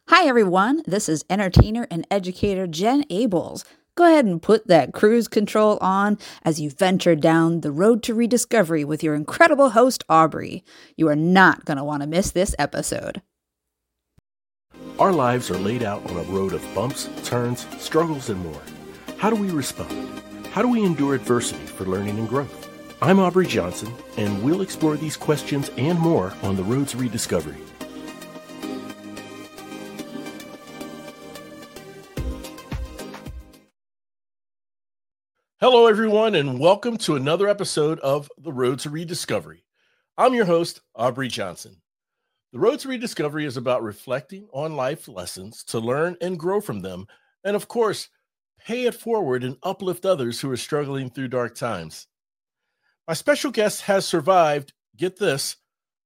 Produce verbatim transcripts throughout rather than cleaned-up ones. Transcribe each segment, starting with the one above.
Hi, everyone. This is entertainer and educator Jen Ables. Go ahead and put that cruise control on as you venture down the road to rediscovery with your incredible host, Aubrey. You are not going to want to miss this episode. Our lives are laid out on a road of bumps, turns, struggles, and more. How do we respond? How do we endure adversity for learning and growth? I'm Aubrey Johnson, and we'll explore these questions and more on the road to rediscovery. Hello, everyone, and welcome to another episode of The Road to Rediscovery. I'm your host, Aubrey Johnson. The Road to Rediscovery is about reflecting on life lessons to learn and grow from them, and of course, pay it forward and uplift others who are struggling through dark times. My special guest has survived, get this,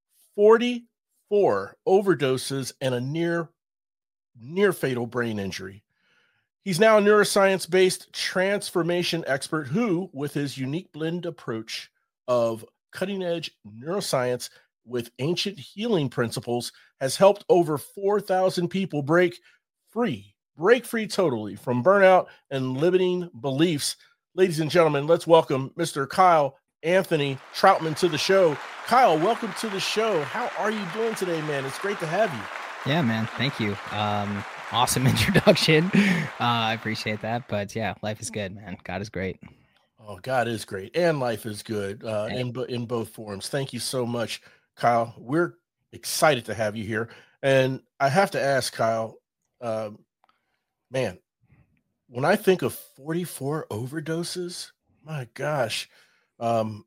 forty-four overdoses and a near, near fatal brain injury. He's now a neuroscience-based transformation expert who, with his unique blend approach of cutting-edge neuroscience with ancient healing principles, has helped over four thousand people break free, break free totally from burnout and limiting beliefs. Ladies and gentlemen, let's welcome Mister Kyle Anthony Troutman to the show. Kyle, welcome to the show. How are you doing today, man? It's great to have you. Yeah, man. Thank you. Um, awesome introduction. Uh, I appreciate that. But yeah, life is good, man. God is great. Oh, God is great. And life is good uh, hey. in, in both forms. Thank you so much, Kyle. We're excited to have you here. And I have to ask, Kyle, uh, man, when I think of forty-four overdoses, my gosh, um,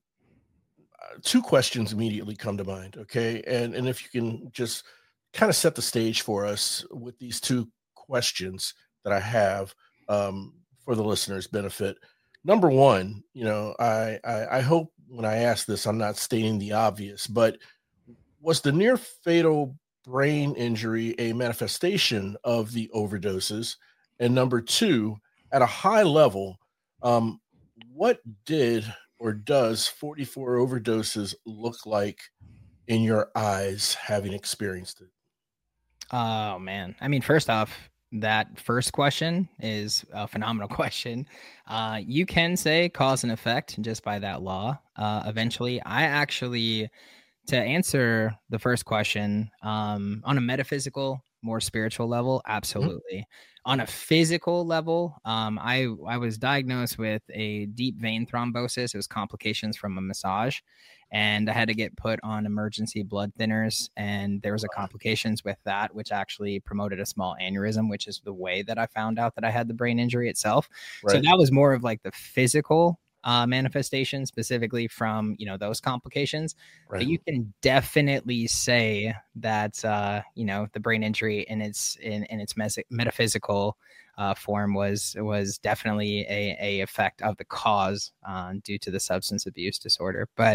two questions immediately come to mind. Okay. And, and if you can just kind of set the stage for us with these two questions that I have um, for the listeners' benefit. Number one, you know, I, I I hope when I ask this, I'm not stating the obvious, but was the near fatal brain injury a manifestation of the overdoses? And number two, at a high level, um, what did or does forty-four overdoses look like in your eyes, having experienced it? Oh, man. I mean, first off, that first question is a phenomenal question. Uh, you can say cause and effect just by that law. Uh, eventually, I actually, to answer the first question, um, on a metaphysical, more spiritual level, absolutely. Mm-hmm. On a physical level, um, I I was diagnosed with a deep vein thrombosis. It was complications from a massage, and I had to get put on emergency blood thinners. And there was a complications with that, which actually promoted a small aneurysm, which is the way that I found out that I had the brain injury itself. Right. So that was more of like the physical Uh, manifestation specifically from, you know, those complications. Right. But you can definitely say that, uh, you know, the brain injury in its in, in its mes- metaphysical uh, form was was definitely a, a effect of the cause uh, due to the substance abuse disorder. But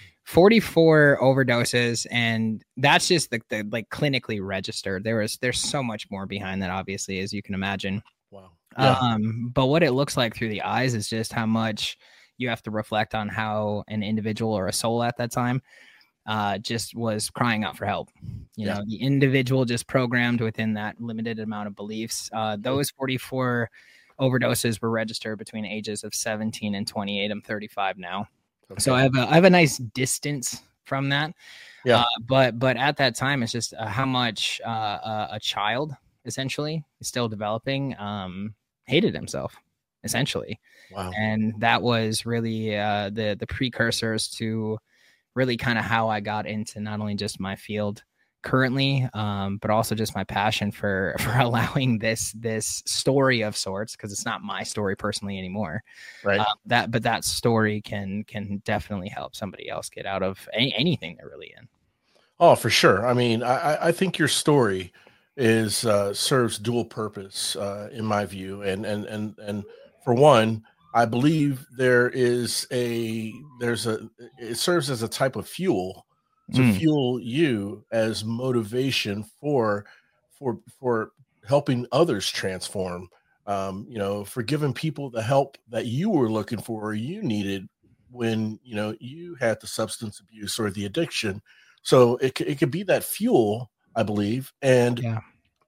forty-four overdoses, and that's just the, the like clinically registered. There was there's so much more behind that, obviously, as you can imagine. Wow. Yeah. Um, but what it looks like through the eyes is just how much you have to reflect on how an individual or a soul at that time uh, just was crying out for help. You yeah. know, the individual just programmed within that limited amount of beliefs. Uh, those forty-four overdoses were registered between ages of seventeen and twenty-eight. I'm thirty-five now. Okay. So I have a, I have a nice distance from that. Yeah. Uh, but, but at that time, it's just uh, how much uh, uh, a child essentially is still developing, um, hated himself, essentially. Wow. And that was really uh, the the precursors to really kind of how I got into not only just my field currently, um, but also just my passion for for allowing this this story of sorts, because it's not my story personally anymore. Right. Uh, that but that story can can definitely help somebody else get out of any, anything they're really in. Oh, for sure. I mean, I, I think your story is uh, serves dual purpose uh, in my view, and and and and for one, I believe there is a there's a it serves as a type of fuel to mm. fuel you as motivation for for for helping others transform. Um, you know, for giving people the help that you were looking for or you needed when you know you had the substance abuse or the addiction. So it it could be that fuel, I believe, and yeah.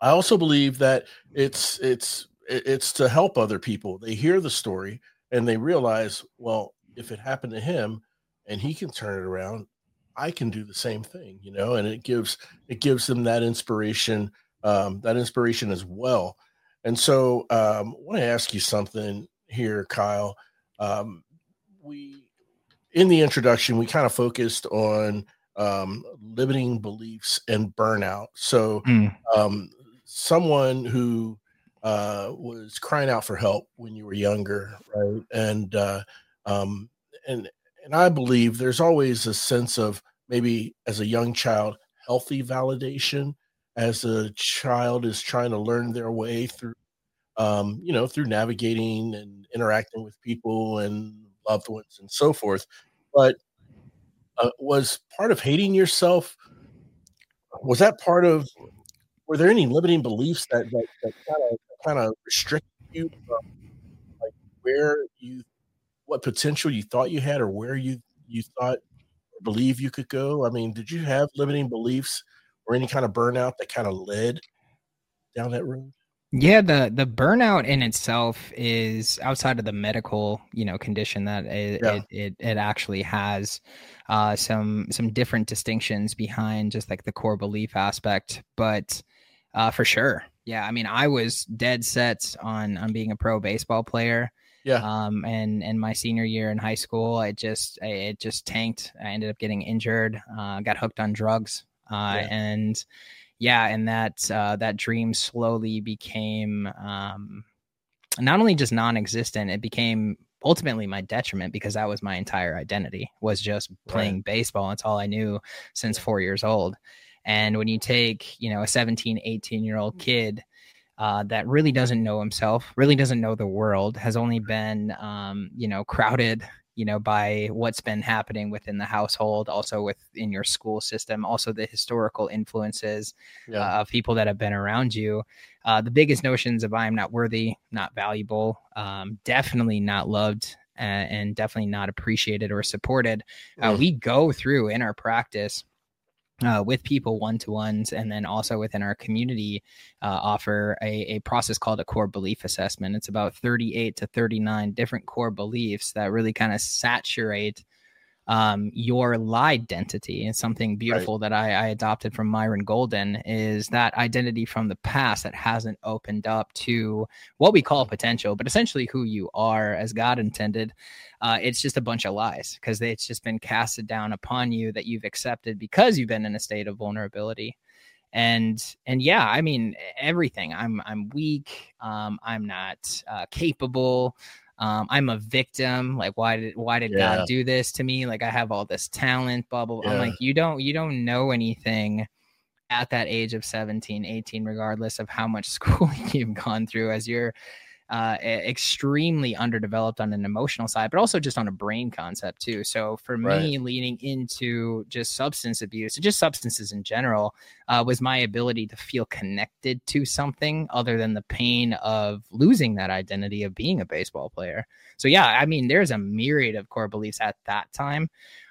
I also believe that it's it's it's to help other people. They hear the story and they realize, well, if it happened to him and he can turn it around, I can do the same thing, you know, and it gives it gives them that inspiration, um, that inspiration as well. And so um, I want to ask you something here, Kyle. Um, we in the introduction, we kind of focused on um, limiting beliefs and burnout. So Mm. um, someone who uh, was crying out for help when you were younger, right? And uh, um, and and I believe there's always a sense of maybe as a young child, healthy validation as a child is trying to learn their way through, um, you know, through navigating and interacting with people and loved ones and so forth. But uh, was part of hating yourself? Was that part of? Were there any limiting beliefs that that that kind of kind of restrict you from like where you, what potential you thought you had, or where you you thought or believe you could go? I mean, did you have limiting beliefs or any kind of burnout that kind of led down that road? Yeah, the the burnout in itself is outside of the medical, you know, condition that it Yeah. it, it, it actually has uh, some some different distinctions behind just like the core belief aspect, but uh, for sure, yeah. I mean, I was dead set on on being a pro baseball player. Yeah. Um, and and my senior year in high school, it just it just tanked. I ended up getting injured, uh, got hooked on drugs, uh, Yeah. and yeah, and that uh, that dream slowly became um, not only just non-existent, it became ultimately my detriment because that was my entire identity, was just playing Right. baseball. It's all I knew since four years old. And when you take, you know, a seventeen, eighteen year old kid uh, that really doesn't know himself, really doesn't know the world, has only been, um, you know, crowded, you know, by what's been happening within the household, also within your school system, also the historical influences Yeah. uh, of people that have been around you. Uh, the biggest notions of I am not worthy, not valuable, um, definitely not loved, uh, and definitely not appreciated or supported. Uh, Mm. we go through in our practice Uh, with people one-to-ones, and then also within our community uh, offer a, a process called a core belief assessment. It's about thirty-eight to thirty-nine different core beliefs that really kind of saturate um, your lie identity. And something Right. beautiful that I, I adopted from Myron Golden is that identity from the past that hasn't opened up to what we call potential, but essentially who you are as God intended. Uh, it's just a bunch of lies because it's just been casted down upon you that you've accepted because you've been in a state of vulnerability. And and yeah, I mean everything. I'm I'm weak. Um, I'm not uh, capable. Um, I'm a victim. Like, why did why did Yeah. God do this to me? Like, I have all this talent, blah, blah, blah. I'm Yeah. like, you don't you don't know anything at that age of seventeen, eighteen, regardless of how much schooling you've gone through, as you're uh, e- extremely underdeveloped on an emotional side, but also just on a brain concept too. So for me, Right. leaning into just substance abuse, just substances in general, uh, was my ability to feel connected to something other than the pain of losing that identity of being a baseball player. So yeah, I mean, there's a myriad of core beliefs at that time.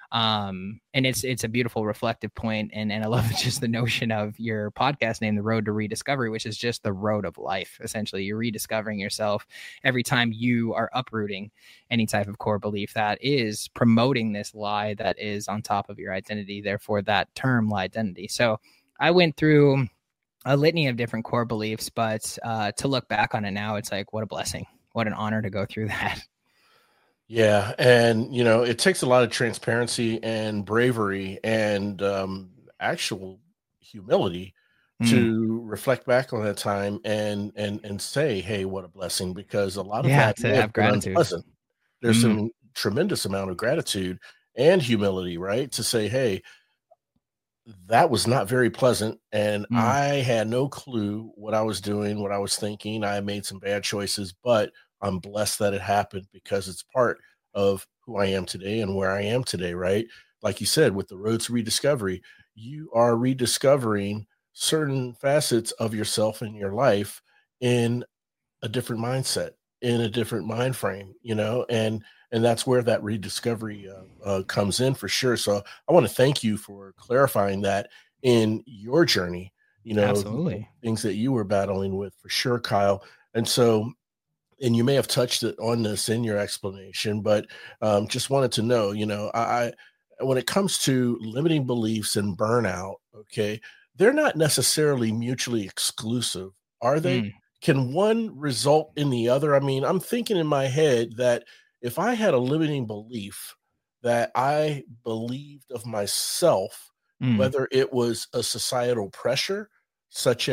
Um, and it's it's a beautiful reflective point, and and I love just the notion of your podcast name, The Road to Rediscovery, which is just the road of life. Essentially, you're rediscovering yourself every time you are uprooting any type of core belief that is promoting this lie that is on top of your identity. Therefore, that term, lie identity. So I went through a litany of different core beliefs, but uh, to look back on it now, it's like, what a blessing, what an honor to go through that. Yeah, and you know, it takes a lot of transparency and bravery and um, actual humility Mm, to reflect back on that time and and and say, "Hey, what a blessing!" Because a lot of yeah, that to may have have been gratitude. unpleasant. There's Mm, some tremendous amount of gratitude and humility, right? To say, "Hey, that was not very pleasant, and mm, I had no clue what I was doing, what I was thinking. I made some bad choices, but I'm blessed that it happened because it's part of who I am today and where I am today, right? Like you said, with the roads to rediscovery, you are rediscovering certain facets of yourself in your life in a different mindset, in a different mind frame, you know, and and that's where that rediscovery uh, uh, comes in for sure. So I want to thank you for clarifying that in your journey you know, Absolutely. things that you were battling with for sure, Kyle. And so, and you may have touched it on this in your explanation, but um, just wanted to know, you know, I, I when it comes to limiting beliefs and burnout, okay, they're not necessarily mutually exclusive, are they? Mm, Can one result in the other? I mean, I'm thinking in my head that if I had a limiting belief that I believed of myself, mm, whether it was a societal pressure, such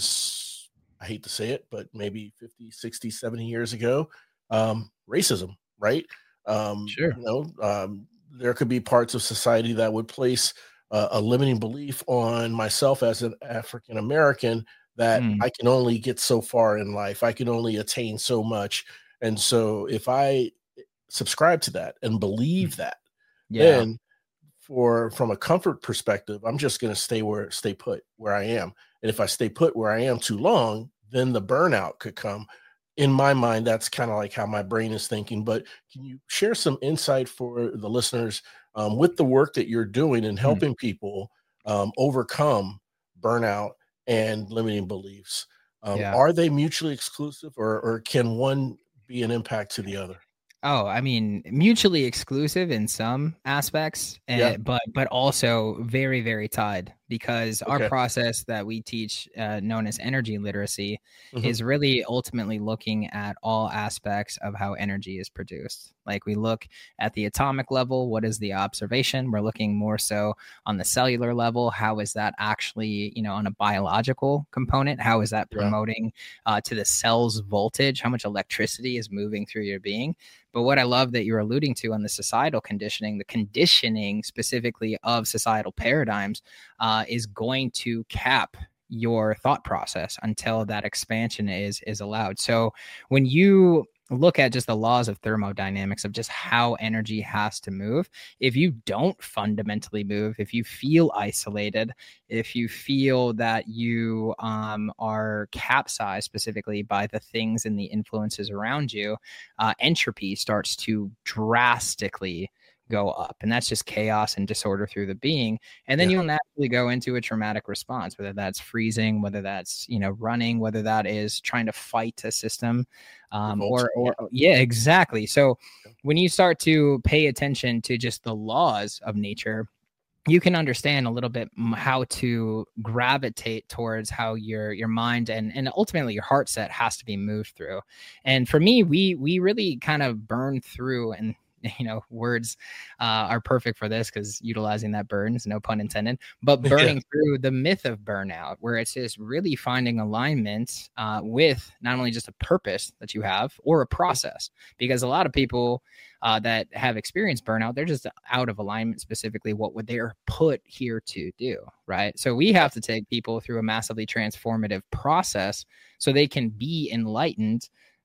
as, I hate to say it, but maybe fifty, sixty, seventy years ago, um, racism, right? Um, sure. you know, um, there could be parts of society that would place uh, a limiting belief on myself as an African American that Mm, I can only get so far in life. I can only attain so much. And so if I subscribe to that and mm, believe that, yeah. then for from a comfort perspective, I'm just going to stay where stay put where I am. And if I stay put where I am too long, then the burnout could come. In my mind, that's kind of like how my brain is thinking. But can you share some insight for the listeners um, with the work that you're doing and Mm, helping people um, overcome burnout and limiting beliefs? Um, yeah. are they mutually exclusive, or, or can one be an impact to the other? Oh, I mean, mutually exclusive in some aspects, Yeah. uh, but but also very, very tied because our Okay. process that we teach, uh, known as energy literacy, Hmm. is really ultimately looking at all aspects of how energy is produced. Like we look at the atomic level, what is the observation? We're looking more so on the cellular level. How is that actually, you know, on a biological component? How is that Yeah. promoting uh, to the cell's voltage? How much electricity is moving through your being? But what I love that you're alluding to on the societal conditioning, the conditioning specifically of societal paradigms, uh, is going to cap your thought process until that expansion is is allowed. So when you look at just the laws of thermodynamics of just how energy has to move, if you don't fundamentally move, if you feel isolated, if you feel that you um, are capsized specifically by the things and the influences around you, uh, entropy starts to drastically go up. And that's just chaos and disorder through the being. And then Yeah. you'll naturally go into a traumatic response, whether that's freezing, whether that's, you know, running, whether that is trying to fight a system, um, Revolt. or, or, yeah, exactly. So when you start to pay attention to just the laws of nature, you can understand a little bit how to gravitate towards how your your mind and and ultimately your heart set has to be moved through. And for me, we we really kind of burn through, and you know, words uh, are perfect for this because utilizing that burns, no pun intended, but Yeah. burning through the myth of burnout, where it's just really finding alignment uh, with not only just a purpose that you have or a process, because a lot of people uh, that have experienced burnout, they're just out of alignment, specifically what would they are put here to do, right? So we have to take people through a massively transformative process so they can be enlightened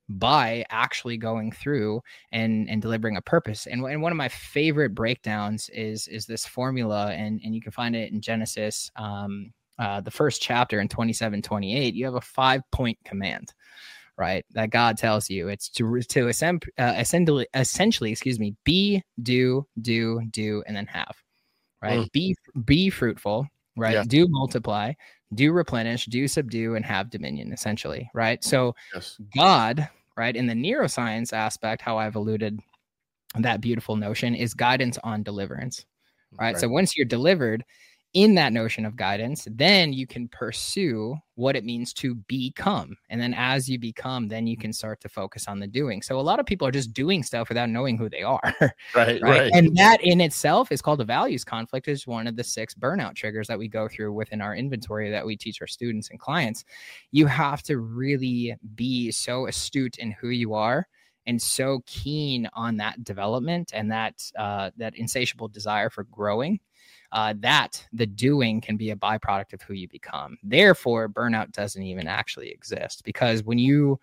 by actually going through and and delivering a purpose. And, and one of my favorite breakdowns is is this formula, and and you can find it in Genesis, um, uh, the first chapter in twenty-seven, twenty-eight. You have a five point command, right? That God tells you. It's to to assemb- uh, essentially, essentially, excuse me, be, do, do, do, and then have, right? Mm. Be be fruitful, right? Yeah. Do multiply, do replenish, do subdue, and have dominion, essentially, right? So Yes. God, right, in the neuroscience aspect, how I've alluded that beautiful notion is guidance on deliverance, right? Right. So once you're delivered in that notion of guidance, then you can pursue what it means to become. And then as you become, then you can start to focus on the doing. So a lot of people are just doing stuff without knowing who they are. Right. Right. Right. And that in itself is called a values conflict, is one of the six burnout triggers that we go through within our inventory that we teach our students and clients. You have to really be so astute in who you are and so keen on that development and that uh, that insatiable desire for growing, uh, that the doing can be a byproduct of who you become. Therefore, burnout doesn't even actually exist, because when you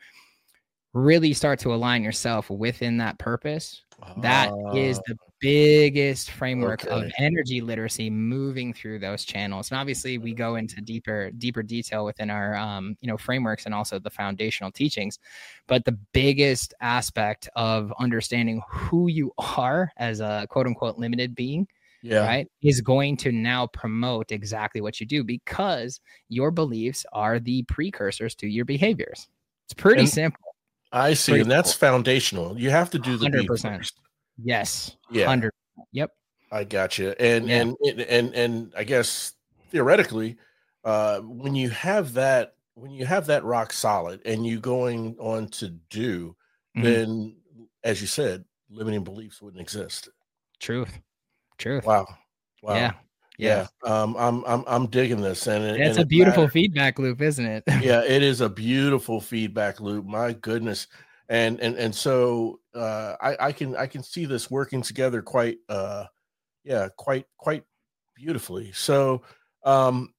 really start to align yourself within that purpose, that is Uh, the biggest framework of okay. energy literacy, moving through those channels. And obviously we go into deeper deeper detail within our um, you know, frameworks and also the foundational teachings, but the biggest aspect of understanding who you are as a quote unquote limited being yeah. right, is going to now promote exactly what you do because your beliefs are the precursors to your behaviors. It's pretty And simple. I see. Pretty And that's simple. foundational. You have to do the one hundred B percent. first. Yes. Yeah. one hundred percent. Yep. I got you. And, Yeah. and, and, and, and I guess theoretically, uh, when you have that, when you have that rock solid and you going on to do, Mhm. then as you said, limiting beliefs wouldn't exist. Truth. Truth. Wow. Wow. Yeah. Yeah. Yeah. Um, I'm, I'm, I'm digging this. And, it- It's and a it beautiful matters. feedback loop, isn't it? Yeah, it is a beautiful feedback loop. My goodness. And, and, and so, uh, I, I can, I can see this working together quite, uh, yeah, quite, quite beautifully. So, um,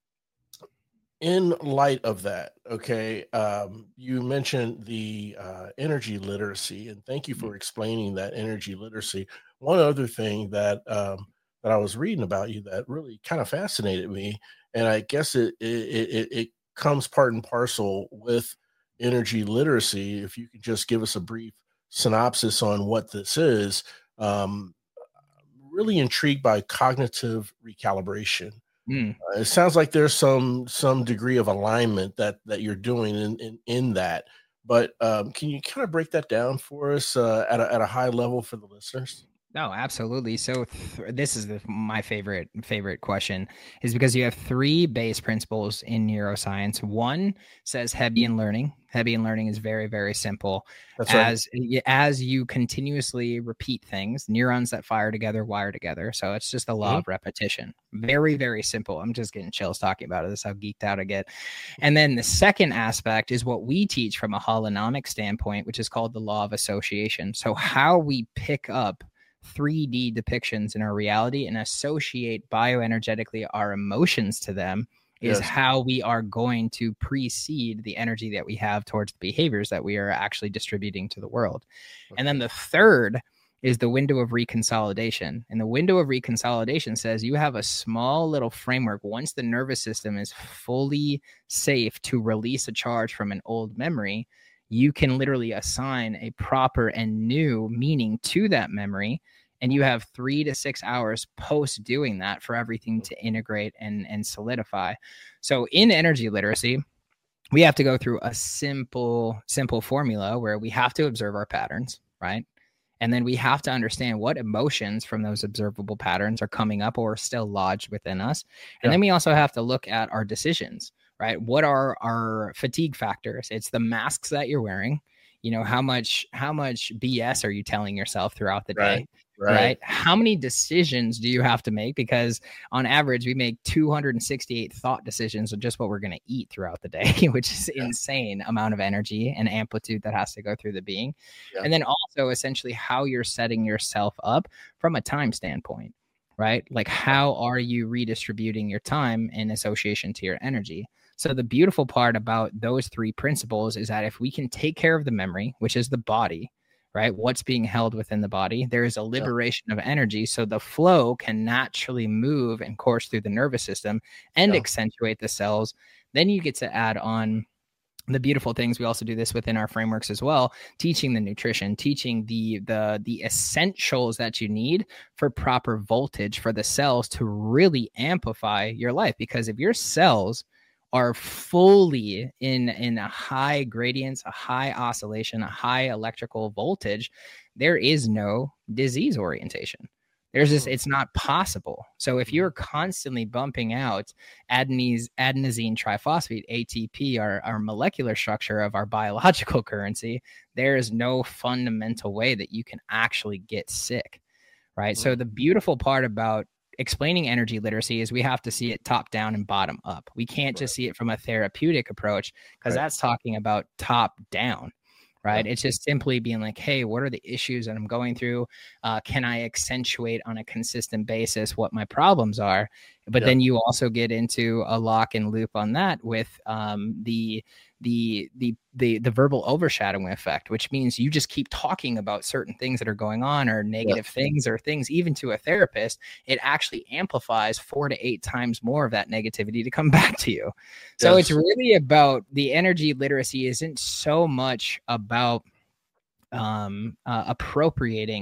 in light of that, okay, um, you mentioned the uh, energy literacy, and thank you for explaining that energy literacy. One other thing that um, that I was reading about you that really kind of fascinated me, and I guess it it, it it comes part and parcel with energy literacy. If you could just give us a brief synopsis on what this is, um, really intrigued by cognitive recalibration. Mm. Uh, it sounds like there's some some degree of alignment that that you're doing in in, in that. But um, can you kind of break that down for us uh, at a, at a high level for the listeners? No, absolutely. So th- this is the, my favorite favorite question is because you have three base principles in neuroscience. One says Hebbian learning. Hebbian learning is very, very simple. That's right. As as you continuously repeat things, neurons that fire together wire together. So it's just the law Mhm. of repetition. Very, very simple. I'm just getting chills talking about it. This is how geeked out I get. And then the second aspect is what we teach from a holonomic standpoint, which is called the law of association. So how we pick up three D depictions in our reality and associate bioenergetically our emotions to them is Yes. how we are going to precede the energy that we have towards the behaviors that we are actually distributing to the world. And then the third is the window of reconsolidation. And the window of reconsolidation says you have a small little framework. Once the nervous system is fully safe to release a charge from an old memory, you can literally assign a proper and new meaning to that memory. And you have three to six hours post doing that for everything to integrate and, and solidify. So in energy literacy, we have to go through a simple, simple formula where we have to observe our patterns, right? And then we have to understand what emotions from those observable patterns are coming up or still lodged within us. And Yeah. then we also have to look at our decisions, right? What are our fatigue factors? It's the masks that you're wearing. You know, how much, how much B S are you telling yourself throughout the day? Right. Right. Right. How many decisions do you have to make? Because on average, we make two hundred sixty-eight thought decisions of just what we're going to eat throughout the day, which is Yeah. insane amount of energy and amplitude that has to go through the being. Yeah. And then also essentially how you're setting yourself up from a time standpoint, right? Like how are you redistributing your time in association to your energy? So the beautiful part about those three principles is that if we can take care of the memory, which is the body, right? What's being held within the body, there is a liberation yeah. of energy. So the flow can naturally move and course through the nervous system and yeah. accentuate the cells. Then you get to add on the beautiful things. We also do this within our frameworks as well, teaching the nutrition, teaching the the the essentials that you need for proper voltage for the cells to really amplify your life. Because if your cells are fully in in a high gradients, a high oscillation, a high electrical voltage, there is no disease orientation. There's just, it's not possible. So if you're constantly bumping out adenine, adenosine triphosphate, A T P, our, our molecular structure of our biological currency, there is no fundamental way that you can actually get sick, right? Mm-hmm. So the beautiful part about explaining energy literacy is we have to see it top down and bottom up. We can't right. just see it from a therapeutic approach because right. that's talking about top down. Right. Yeah. It's just simply being like, hey, what are the issues that I'm going through? Uh, can I accentuate on a consistent basis what my problems are? But yeah. then you also get into a lock and loop on that with um, the, the, the, the, the verbal overshadowing effect, which means you just keep talking about certain things that are going on or negative yeah. things or things, even to a therapist, it actually amplifies four to eight times more of that negativity to come back to you. So yes. it's really about the energy literacy isn't so much about um, uh, appropriating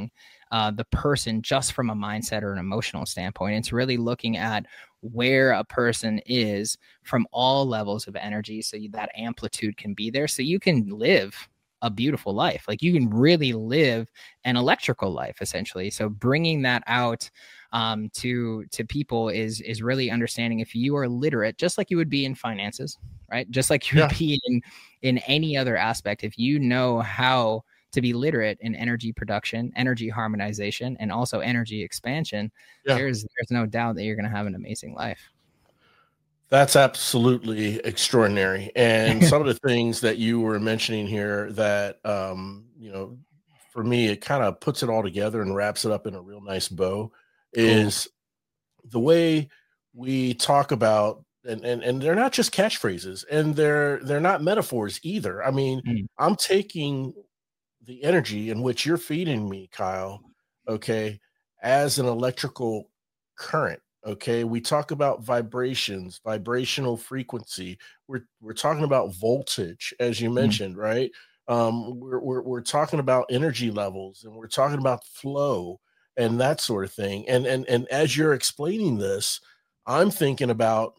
uh, the person just from a mindset or an emotional standpoint. It's really looking at where a person is from all levels of energy, so that amplitude can be there, so you can live a beautiful life. Like you can really live an electrical life, essentially. So bringing that out um, to to people is is really understanding if you are literate, just like you would be in finances, right? Just like you would yeah. be in in any other aspect. If you know how to be literate in energy production, energy harmonization, and also energy expansion, yeah. there's there's no doubt that you're going to have an amazing life. That's absolutely extraordinary. And some of the things that you were mentioning here that, um, you know, for me, it kind of puts it all together and wraps it up in a real nice bow is cool. The way we talk about, and, and, and they're not just catchphrases, and they're, they're not metaphors either. I mean, mm. I'm taking the energy in which you're feeding me, Kyle, okay, as an electrical current. Okay, we talk about vibrations, vibrational frequency. We're we're talking about voltage, as you mentioned, mm-hmm. right? Um, we're, we're we're talking about energy levels, and we're talking about flow and that sort of thing. And and and as you're explaining this, I'm thinking about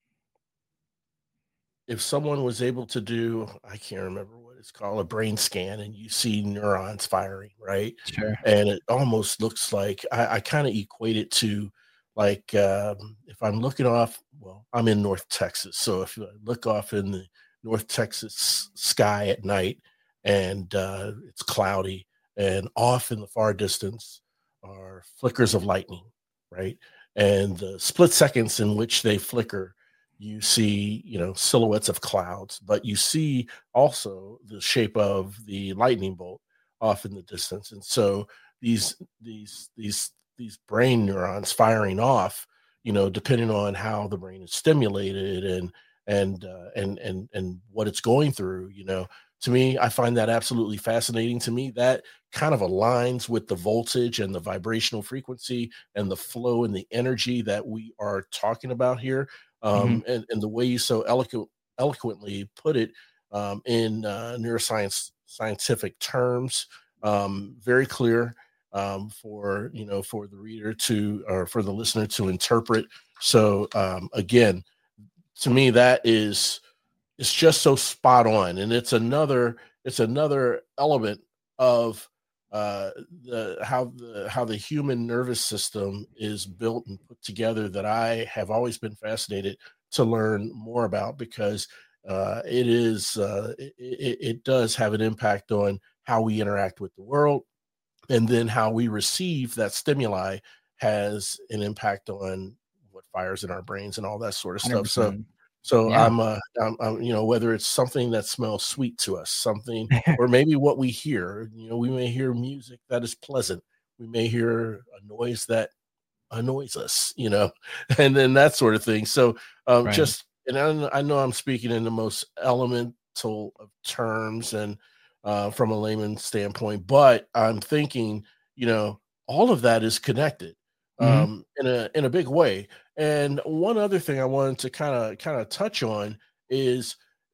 if someone was able to do, I can't remember what it's called, a brain scan, and you see neurons firing, right? Sure. And it almost looks like I, I kind of equate it to. Like um, if I'm looking off, well, I'm in North Texas. So if I look off in the North Texas sky at night and uh, it's cloudy and off in the far distance are flickers of lightning, right? And the split seconds in which they flicker, you see, you know, silhouettes of clouds, but you see also the shape of the lightning bolt off in the distance. And so these, these, these, these brain neurons firing off, you know, depending on how the brain is stimulated and, and, uh, and, and, and what it's going through, you know, to me, I find that absolutely fascinating. To me, that kind of aligns with the voltage and the vibrational frequency and the flow and the energy that we are talking about here. Um, mm-hmm. and, and the way you so eloquent, eloquently put it um, in uh, neuroscience, scientific terms, um, very clear. Um, for, you know, for the reader to, or for the listener to interpret. So um, again, to me, that is, it's just so spot on. And it's another, it's another element of uh, the, how the, how the human nervous system is built and put together that I have always been fascinated to learn more about, because uh, it is, uh, it, it does have an impact on how we interact with the world. And then how we receive that stimuli has an impact on what fires in our brains and all that sort of stuff. one hundred percent. So, so yeah. I'm, uh, I'm, I'm, you know, whether it's something that smells sweet to us, something, or maybe what we hear, you know, we may hear music that is pleasant. We may hear a noise that annoys us, you know, and then that sort of thing. So um, right. just, and I, I know I'm speaking in the most elemental of terms and, Uh, from a layman's standpoint, but I'm thinking, you know, all of that is connected um, mm-hmm. in a in a big way. And one other thing I wanted to kind of kind of touch on is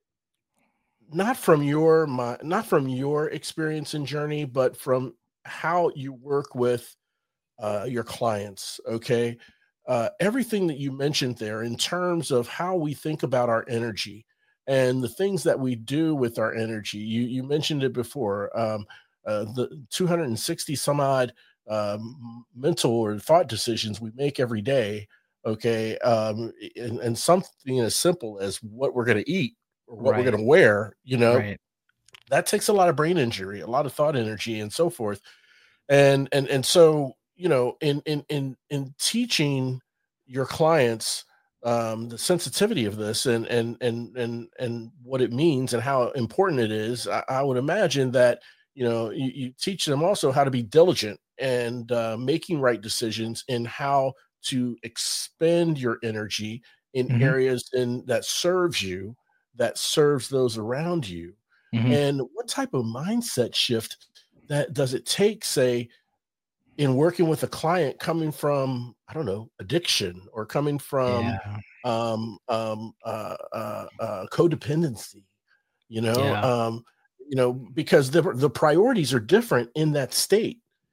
not from your not from your experience and journey, but from how you work with uh, your clients. Okay, uh, everything that you mentioned there in terms of how we think about our energy. And the things that we do with our energy, you you mentioned it before, um, uh, the two hundred sixty some odd um, mental or thought decisions we make every day, okay, um, and, and something as simple as what we're going to eat or what right. we're going to wear, you know, right. that takes a lot of brain injury, a lot of thought energy, and so forth. And and and so, you know, in in in in teaching your clients um, the sensitivity of this and, and, and, and, and what it means and how important it is, I, I would imagine that, you know, you, you teach them also how to be diligent and uh, making right decisions in how to expend your energy in mm-hmm. areas in that serves you, that serves those around you. Mm-hmm. And what type of mindset shift that does it take, say, in working with a client coming from, I don't know, addiction or coming from yeah. um, um, uh, uh, uh, codependency, you know, yeah. um, you know, because the the priorities are different in that state.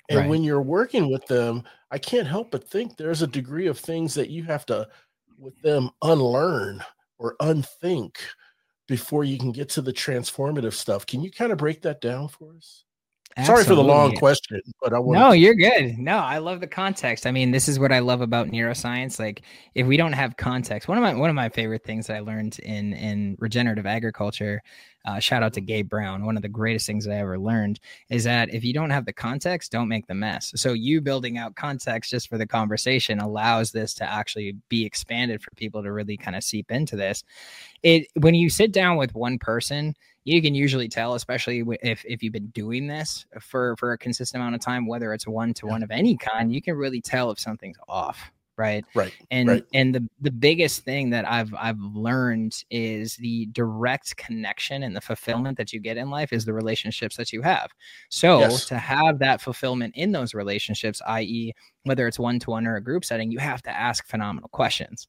And Right. when you're working with them, I can't help but think there's a degree of things that you have to, with them, unlearn or unthink before you can get to the transformative stuff. Can you kind of break that down for us? Sorry for the long Absolutely. question, but I want No, to. you're good. No, I love the context. I mean, this is what I love about neuroscience. Like, if we don't have context, one of my one of my favorite things that I learned in in regenerative agriculture, uh, shout out to Gabe Brown. One of the greatest things I ever learned is that if you don't have the context, don't make the mess. So you building out context just for the conversation allows this to actually be expanded for people to really kind of seep into this. It when you sit down with one person, you can usually tell, especially if, if you've been doing this for, for a consistent amount of time, whether it's one to one of any kind, you can really tell if something's off. Right. Right. And, right. and the, the biggest thing that I've, I've learned is the direct connection and the fulfillment that you get in life is the relationships that you have. So Yes. to have that fulfillment in those relationships, that is whether it's one-to-one or a group setting, you have to ask phenomenal questions.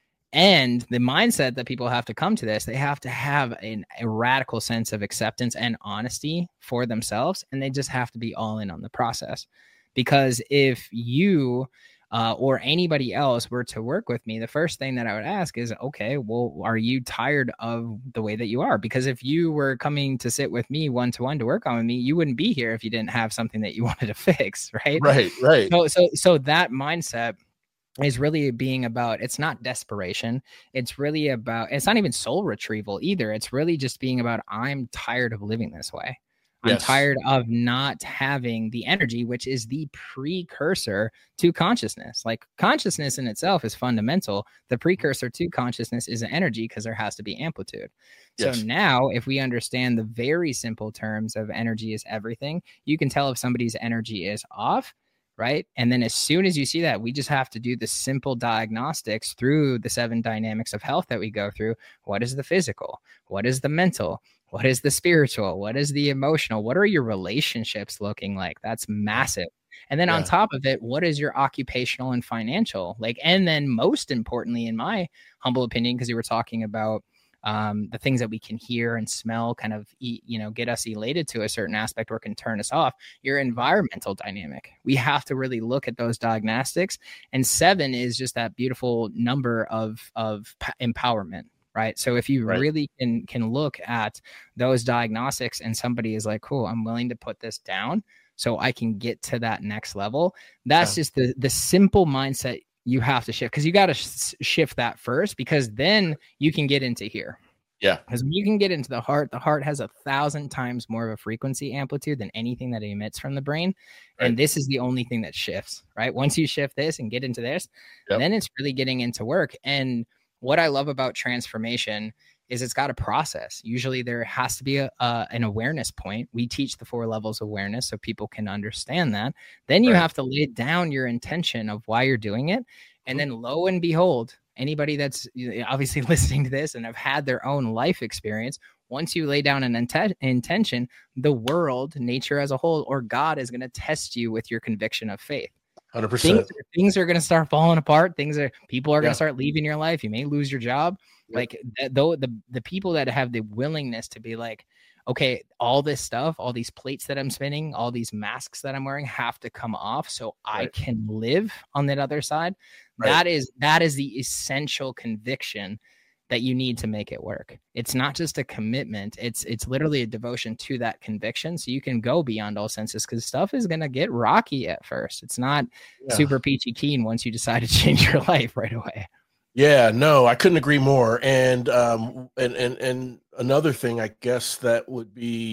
And the mindset that people have to come to this, they have to have an, a radical sense of acceptance and honesty for themselves. And they just have to be all in on the process. Because if you uh, or anybody else were to work with me, the first thing that I would ask is, okay, well, are you tired of the way that you are? Because if you were coming to sit with me one-to-one to work on with me, you wouldn't be here if you didn't have something that you wanted to fix. Right. Right. Right. So, so, so that mindset is really being about, it's not desperation. It's really about, it's not even soul retrieval either. It's really just being about, I'm tired of living this way. I'm Yes. tired of not having the energy, which is the precursor to consciousness. Like consciousness in itself is fundamental. The precursor to consciousness is energy because there has to be amplitude. Yes. So now if we understand the very simple terms of energy is everything, you can tell if somebody's energy is off. Right. And then as soon as you see that, we just have to do the simple diagnostics through the seven dynamics of health that we go through. What is the physical? What is the mental? What is the spiritual? What is the emotional? What are your relationships looking like? That's massive. And then yeah. on top of it, what is your occupational and financial? Like, and then most importantly, in my humble opinion, because you were talking about Um, the things that we can hear and smell kind of, eat, you know, get us elated to a certain aspect or can turn us off, your environmental dynamic. We have to really look at those diagnostics. And seven is just that beautiful number of, of p- empowerment, right? So if you right. really can, can look at those diagnostics and somebody is like, cool, I'm willing to put this down so I can get to that next level. That's yeah. just the, the simple mindset you have to shift, because you got to sh- shift that first, because then you can get into here. Yeah. Because when you can get into the heart, the heart has a thousand times more of a frequency amplitude than anything that emits from the brain. Right. And this is the only thing that shifts, right? Once you shift this and get into this, yep. then it's really getting into work. And what I love about transformation is it's got a process. Usually there has to be a, uh, an awareness point. We teach the four levels of awareness so people can understand that. Then you right. have to lay down your intention of why you're doing it. And then lo and behold, anybody that's obviously listening to this and have had their own life experience, once you lay down an inten- intention, the world, nature as a whole, or God is going to test you with your conviction of faith. one hundred percent. Things, things are going to start falling apart. Things are, people are yeah. going to start leaving your life. You may lose your job. Yep. Like th- though the, the people that have the willingness to be like, okay, all this stuff, all these plates that I'm spinning, all these masks that I'm wearing have to come off so right. I can live on that other side. Right. That is, that is the essential conviction that you need to make it work. It's not just a commitment. It's, it's literally a devotion to that conviction. So you can go beyond all senses, because stuff is going to get rocky at first. It's not yeah. super peachy keen once you decide to change your life right away. Yeah, no, I couldn't agree more. And, um, and, and, and another thing, I guess, that would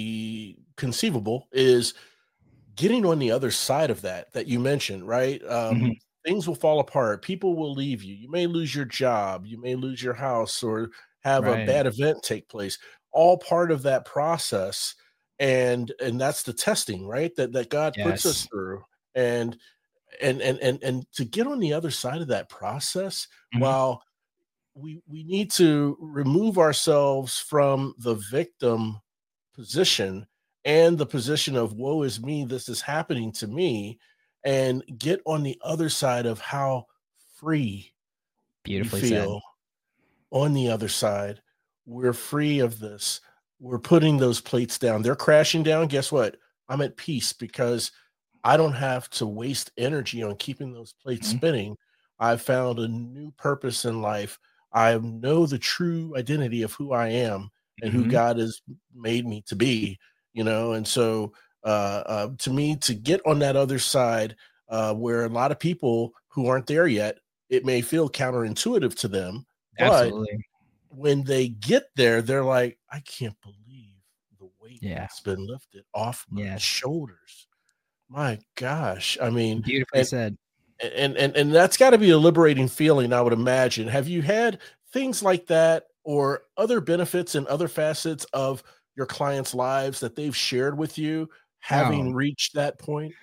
be conceivable is getting on the other side of that, that you mentioned, right? Um, mm-hmm. Things will fall apart. People will leave you. You may lose your job. You may lose your house or have right. a bad event take place. All part of that process. And, and that's the testing, right? That, that God yes. puts us through. And, and, and, and, and to get on the other side of that process, mm-hmm. while we, we need to remove ourselves from the victim position and the position of woe is me, this is happening to me, and get on the other side of how free Beautifully we feel said. On the other side. We're free of this. We're putting those plates down. They're crashing down. Guess what? I'm at peace because I don't have to waste energy on keeping those plates Mhm. spinning. I've found a new purpose in life. I know the true identity of who I am and who Mhm. God has made me to be, you know. And so, uh, uh, to me, to get on that other side, uh, where a lot of people who aren't there yet, it may feel counterintuitive to them, but Absolutely. when they get there, they're like, I can't believe the weight Yeah. that's been lifted off my Yes. shoulders. My gosh. I mean, Beautifully and said. and and and that's got to be a liberating feeling, I would imagine. Have you had things like that or other benefits and other facets of your clients' lives that they've shared with you, Oh, having reached that point?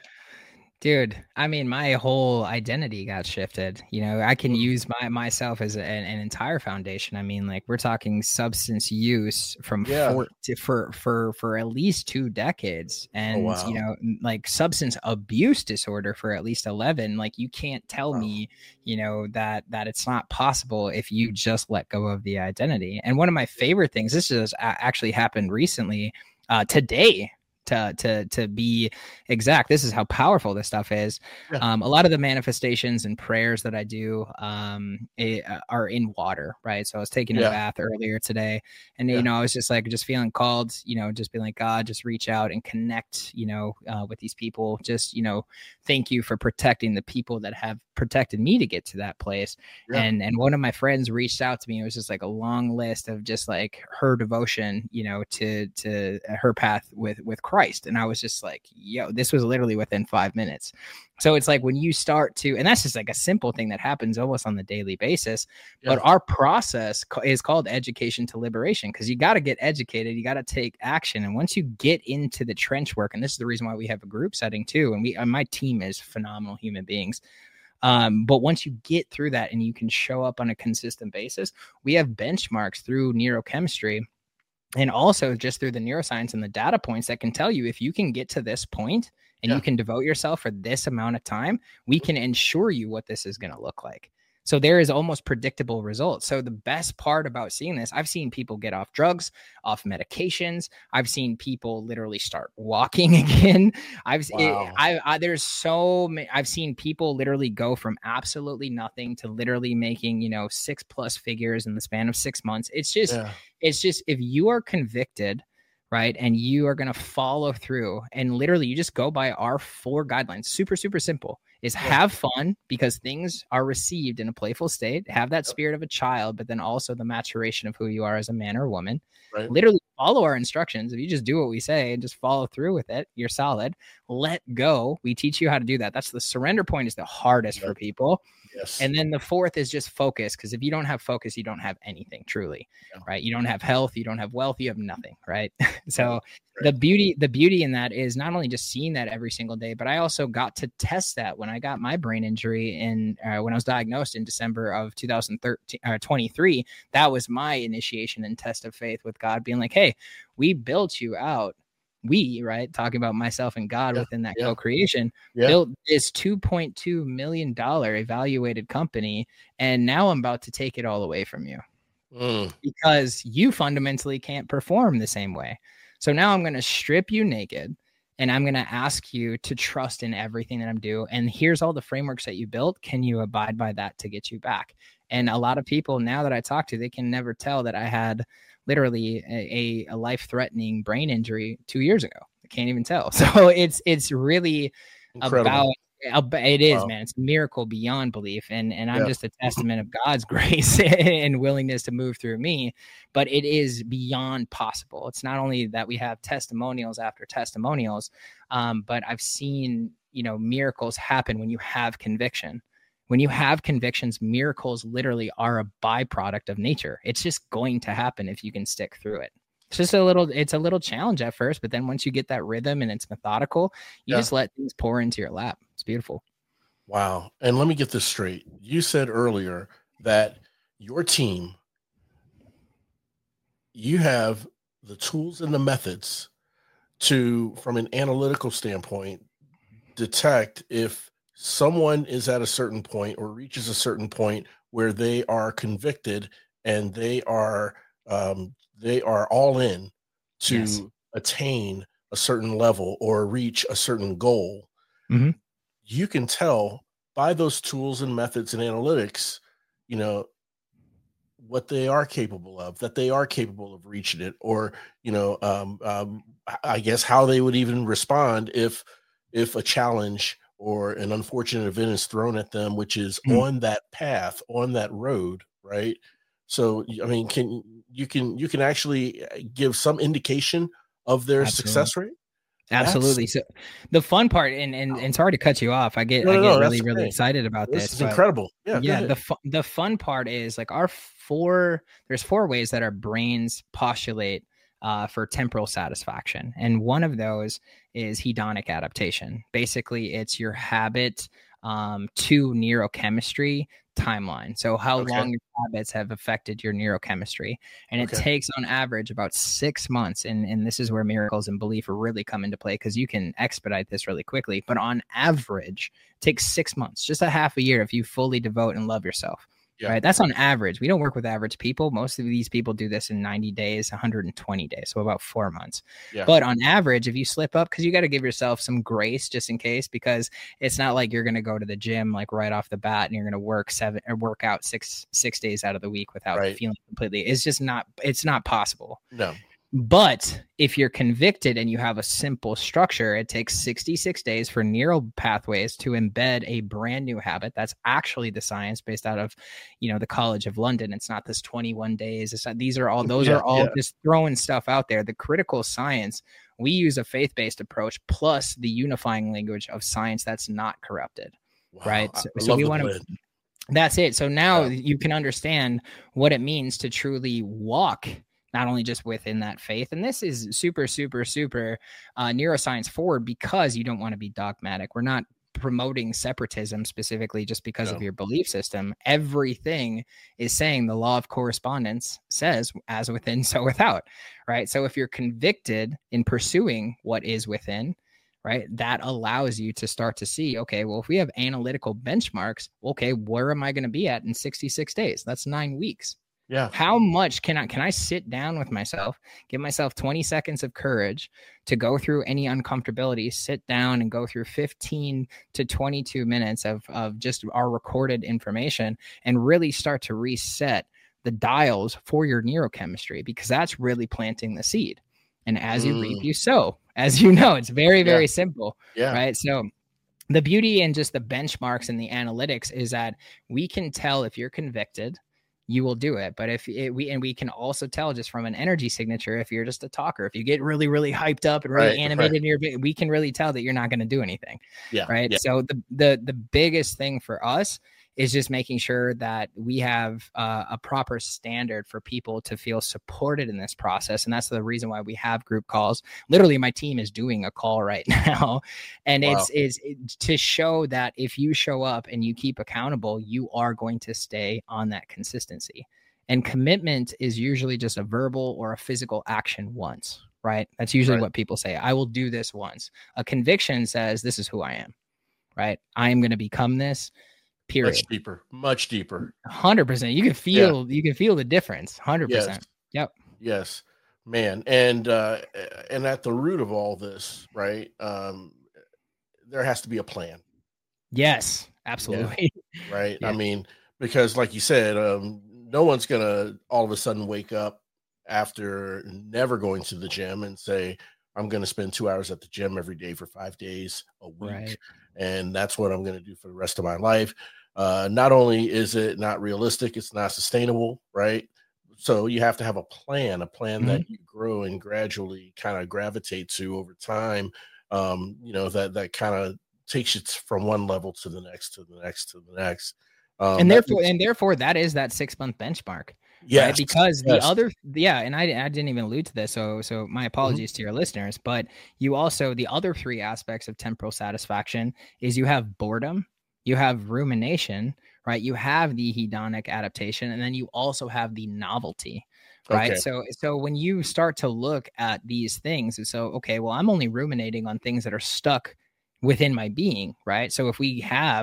dude, I mean, my whole identity got shifted. You know, I can Mm, use my myself as a, an, an entire foundation. I mean, like we're talking substance use from yeah. four to for for for at least two decades, Oh, and you wow. know, n- like substance abuse disorder for at least eleven. Like you can't tell Wow. me, you know, that that it's not possible if you just let go of the identity. And one of my favorite things, this has a- actually happened recently, uh, today. To, to to be exact, this is how powerful this stuff is. Yeah. Um, a lot of the manifestations and prayers that I do um, it, uh, are in water, right? So I was taking a Yeah. bath earlier today, and you Yeah. know, I was just like, just feeling called, you know, just being like, God, just reach out and connect, you know, uh, with these people. Just, you know, thank you for protecting the people that have protected me to get to that place. Yeah. And and one of my friends reached out to me. It was just like a long list of just like her devotion, you know, to to her path with with Christ. And I was just like, yo, this was literally within five minutes. So it's like when you start to, and that's just like a simple thing that happens almost on the daily basis. But Yeah. our process co- is called education to liberation, because you got to get educated, you got to take action. And once you get into the trench work, and this is the reason why we have a group setting too, and we, and my team is phenomenal human beings. Um, but once you get through that and you can show up on a consistent basis, we have benchmarks through neurochemistry and also just through the neuroscience and the data points that can tell you if you can get to this point and you Yeah. can devote yourself for this amount of time, we can ensure you what this is going to look like. So there is almost predictable results. So the best part about seeing this, I've seen people get off drugs, off medications. I've seen people literally start walking again. I've it, Wow. I, I there's so many. I've seen people literally go from absolutely nothing to literally making, you know, six plus figures in the span of six months. It's just Yeah. it's just if you are convicted, right, and you are going to follow through and literally you just go by our four guidelines, super, super simple, is Yeah. have fun because things are received in a playful state, have that Yep. spirit of a child, but then also the maturation of who you are as a man or woman. Right. Literally follow our instructions. If you just do what we say and just follow through with it, you're solid. Let go. We teach you how to do that. That's the surrender point is the hardest for Right. people. Yes. And then the fourth is just focus, because if you don't have focus, you don't have anything truly, Yeah. right? You don't have health, you don't have wealth, you have nothing, right? So Right. the Right. beauty, the beauty in that is not only just seeing that every single day, but I also got to test that when I got my brain injury in uh, when I was diagnosed in December of two thousand thirteen, uh, twenty-three. That was my initiation and test of faith with God, being like, "Hey, we built you out." We, right, talking about myself and God Yeah. within that Yeah. co-creation, Yeah. built this two point two million dollars evaluated company. And now I'm about to take it all away from you Mm. because you fundamentally can't perform the same way. So now I'm going to strip you naked and I'm going to ask you to trust in everything that I'm doing. And here's all the frameworks that you built. Can you abide by that to get you back? And a lot of people now that I talk to, they can never tell that I had literally a, a life-threatening brain injury two years ago. I can't even tell. So it's it's really Incredible. about it is, Wow. man. It's a miracle beyond belief. And and I'm Yeah. just a testament of God's grace and willingness to move through me. But it is beyond possible. It's not only that we have testimonials after testimonials, um, but I've seen, you know, miracles happen when you have conviction. When you have convictions, miracles literally are a byproduct of nature. It's just going to happen if you can stick through it. It's just a little, it's a little challenge at first, but then once you get that rhythm and it's methodical, you Yeah. just let things pour into your lap. It's beautiful. Wow. And let me get this straight. You said earlier that your team, you have the tools and the methods to, from an analytical standpoint, detect if someone is at a certain point or reaches a certain point where they are convicted and they are um, they are all in to Yes. attain a certain level or reach a certain goal. Mm-hmm. You can tell by those tools and methods and analytics, you know, what they are capable of, that they are capable of reaching it, or, you know, um, um, I guess how they would even respond if, if a challenge or an unfortunate event is thrown at them, which is Mm-hmm. on that path, on that road. Right. So, I mean, can you can, you can actually give some indication of their Absolutely. success rate? Absolutely. That's, So the fun part, and, and, and sorry to cut you off. I get, no, I no, get no, really, that's really okay. excited about This this. is but incredible. Yeah. Yeah. The, fu- the fun part is like our four, there's four ways that our brains postulate uh, for temporal satisfaction. And one of those is hedonic adaptation. Basically, it's your habit um, to neurochemistry timeline. So how Okay. long your habits have affected your neurochemistry. And it Okay. takes on average about six months. And, and this is where miracles and belief really come into play, because you can expedite this really quickly. But on average, it takes six months, just a half a year, if you fully devote and love yourself. Yeah. Right. That's on average. We don't work with average people. Most of these people do this in ninety days, one hundred twenty days. So about four months. Yeah. But on average, if you slip up, because you got to give yourself some grace just in case, because it's not like you're going to go to the gym like right off the bat and you're going to work seven or work out six, six days out of the week without right. feeling completely. It's just not, it's not possible. No. But if you're convicted and you have a simple structure, it takes sixty-six days for neural pathways to embed a brand new habit. That's actually the science based out of, you know, the College of London. It's not this twenty-one days. It's not, these are all, those yeah, are all yeah. just throwing stuff out there. The critical science, we use a faith-based approach plus the unifying language of science that's not corrupted. Wow. Right. So, so we want to, that's it. So now yeah. you can understand what it means to truly walk not only just within that faith. And this is super, super, super uh, neuroscience forward, because you don't want to be dogmatic. We're not promoting separatism specifically just because no. of your belief system. Everything is saying the law of correspondence says as within, so without, right? So if you're convicted in pursuing what is within, right, that allows you to start to see, okay, well, if we have analytical benchmarks, okay, where am I going to be at in sixty-six days? That's nine weeks. Yeah. How much can I, can I sit down with myself, give myself twenty seconds of courage to go through any uncomfortability, sit down and go through fifteen to twenty-two minutes of, of just our recorded information and really start to reset the dials for your neurochemistry, because that's really planting the seed. And as you mm. reap, you sow. As you know, it's very, very yeah. simple. Yeah. Right. So the beauty and just the benchmarks and the analytics is that we can tell if you're convicted, you will do it. But if it, we, and we can also tell just from an energy signature, if you're just a talker, if you get really, really hyped up and really right, animated right. in your, we can really tell that you're not going to do anything. Yeah. Right. Yeah. So the, the, the biggest thing for us is just making sure that we have uh, a proper standard for people to feel supported in this process. And that's the reason why we have group calls. Literally, my team is doing a call right now. And wow. it's, it's it's to show that if you show up and you keep accountable, you are going to stay on that consistency. And commitment is usually just a verbal or a physical action once, right? That's usually right. what people say. I will do this once. A conviction says, this is who I am, right? I am going to become this. Period. Much deeper, much deeper. one hundred percent. You can feel, yeah. you can feel the difference. one hundred percent. Yes. Yep. Yes, man. And, uh, and at the root of all this, right. Um, there has to be a plan. Yes, absolutely. Yeah. Right. Yeah. I mean, because like you said, um, no one's going to all of a sudden wake up after never going to the gym and say, I'm going to spend two hours at the gym every day for five days a week. Right. And that's what I'm going to do for the rest of my life. Uh, not only is it not realistic, it's not sustainable, right? So you have to have a plan, a plan mm-hmm. that you grow and gradually kind of gravitate to over time. Um, you know, that, that kind of takes you from one level to the next, to the next, to the next. Um, and therefore, and therefore that is that six month benchmark. Yeah. Right? Because yes. the other, yeah. And I, I didn't even allude to this. So, so my apologies mm-hmm. to your listeners, but you also, the other three aspects of temporal satisfaction is you have boredom, you have rumination, right? You have the hedonic adaptation, and then you also have the novelty, right? Okay. So, so when you start to look at these things, so, okay, well, I'm only ruminating on things that are stuck within my being, right? So if we have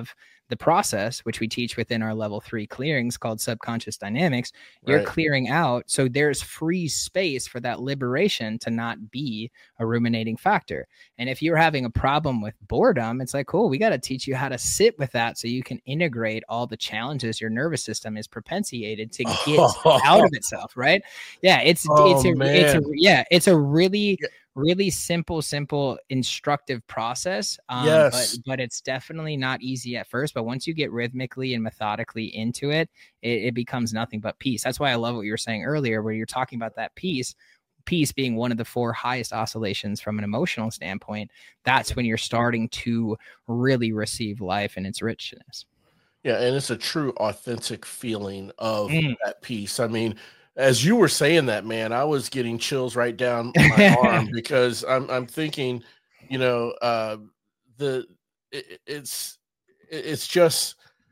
the process, which we teach within our level three clearings called subconscious dynamics, you're Right. clearing out. So there's free space for that liberation to not be a ruminating factor. And if you're having a problem with boredom, it's like, cool, we got to teach you how to sit with that so you can integrate all the challenges your nervous system is propensitated to get out of itself. Right. Yeah. It's, Oh, it's, a, man. it's a, yeah, it's a really, Yeah. really simple, simple, instructive process. Um, Yes. but, but it's definitely not easy at first. But once you get rhythmically and methodically into it, it, it becomes nothing but peace. That's why I love what you were saying earlier, where you're talking about that peace, peace being one of the four highest oscillations from an emotional standpoint. That's when you're starting to really receive life and its richness. Yeah, and it's a true authentic feeling of Mm. that peace. I mean, as you were saying that, man, I was getting chills right down my arm because I'm I'm thinking, you know, uh, the it, it's it's just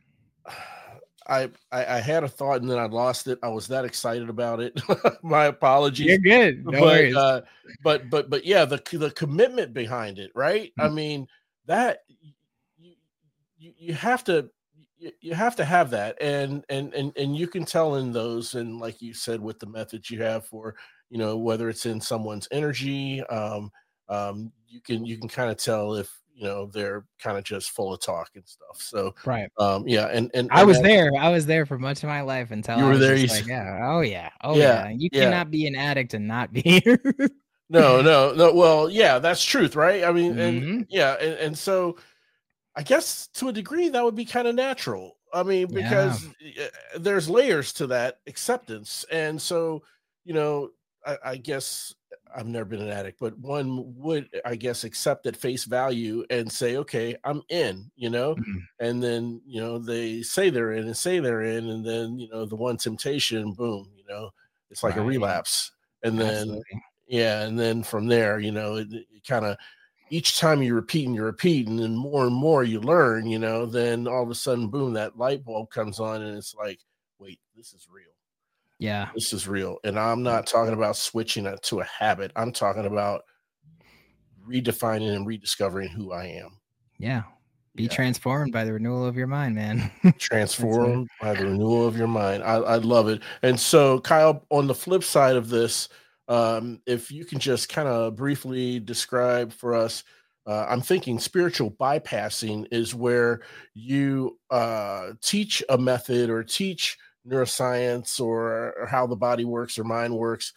I, I I had a thought and then I lost it. I was that excited about it. My apologies. You're good. No but worries. uh, but but but yeah, the the commitment behind it, right? I mean that you you, you have to you, you have to have that, and and and and you can tell in those, and like you said, with the methods you have for, you know, whether it's in someone's energy, um, um, you can you can kind of tell if, you know, they're kind of just full of talk and stuff. So Right. um, yeah, and and, I and was that- there. I was there for much of my life until You I were was there, just you like, s- yeah, oh yeah, oh Yeah, yeah. You yeah. cannot be an addict and not be here. No, no, no. Well, yeah, that's truth, right? I mean, and Mhm. yeah, and, and so I guess to a degree that would be kind of natural. I mean, because uh, there's layers to that acceptance. And so, you know, I, I guess I've never been an addict, but one would, I guess, accept at face value and say, okay, I'm in, you know, Mhm. and then, you know, they say they're in and say they're in. And then, you know, the one temptation, boom, you know, it's like a Right. relapse. And then, Absolutely. yeah, and then from there, you know, it, it kind of, each time you repeat and you repeat, and then more and more you learn, you know, then all of a sudden, boom, that light bulb comes on, and it's like, wait, this is real. Yeah. This is real. And I'm not talking about switching it to a habit. I'm talking about redefining and rediscovering who I am. Yeah. Be Yeah. transformed by the renewal of your mind, man. Transformed by the renewal of your mind. I, I love it. And so, Kyle, on the flip side of this, um, if you can just kind of briefly describe for us, uh, I'm thinking spiritual bypassing is where you uh, teach a method or teach neuroscience or, or how the body works or mind works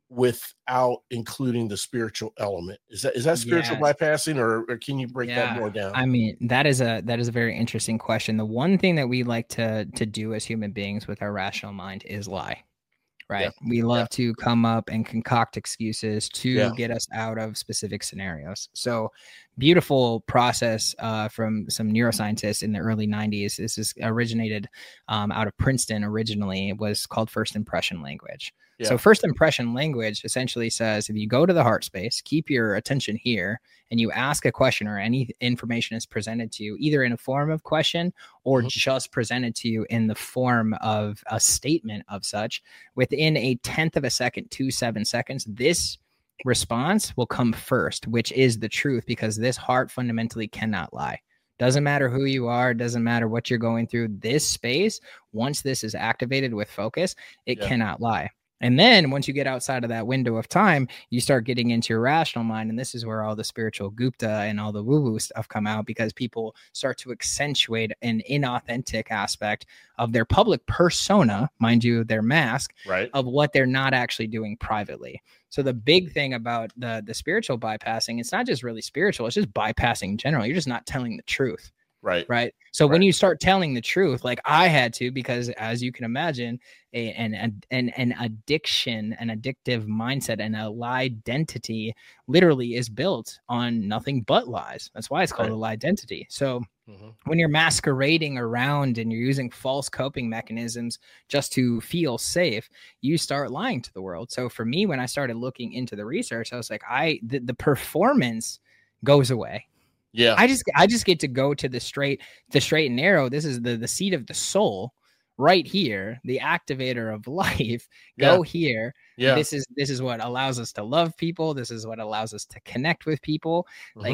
without including the spiritual element. Is that is that spiritual Yes. bypassing, or, or can you break that more down? I mean, that is a that is a very interesting question. The one thing that we like to to do as human beings with our rational mind is lie. Right. Yeah. We love Yeah. to come up and concoct excuses to Yeah. get us out of specific scenarios. So beautiful process uh, from some neuroscientists in the early nineties. This is originated um, out of Princeton originally. It was called first impression language. Yeah. So first impression language essentially says if you go to the heart space, keep your attention here, and you ask a question or any information is presented to you, either in a form of question or Mhm. just presented to you in the form of a statement of such, within a tenth of a second to seven seconds, this response will come first, which is the truth, because this heart fundamentally cannot lie. Doesn't matter who you are, doesn't matter what you're going through. This space, once this is activated with focus, it Yeah. cannot lie. And then once you get outside of that window of time, you start getting into your rational mind. And this is where all the spiritual Gupta and all the woo-woo stuff come out, because people start to accentuate an inauthentic aspect of their public persona, mind you, their mask, Right. of what they're not actually doing privately. So the big thing about the, the spiritual bypassing, it's not just really spiritual, it's just bypassing in general. You're just not telling the truth. Right. Right. So when Right. you start telling the truth, like I had to, because as you can imagine, a, an, an, an addiction, an addictive mindset, and a lie identity literally is built on nothing but lies. That's why it's called Right. a lie identity. So Mhm. when you're masquerading around and you're using false coping mechanisms just to feel safe, you start lying to the world. So for me, when I started looking into the research, I was like, I the, the performance goes away. Yeah. I just I just get to go to the straight the straight and narrow. This is the the seat of the soul right here, the activator of life. Go here. yeah. This is this is what allows us to love people. This is what allows us to connect with people. Like Mhm. if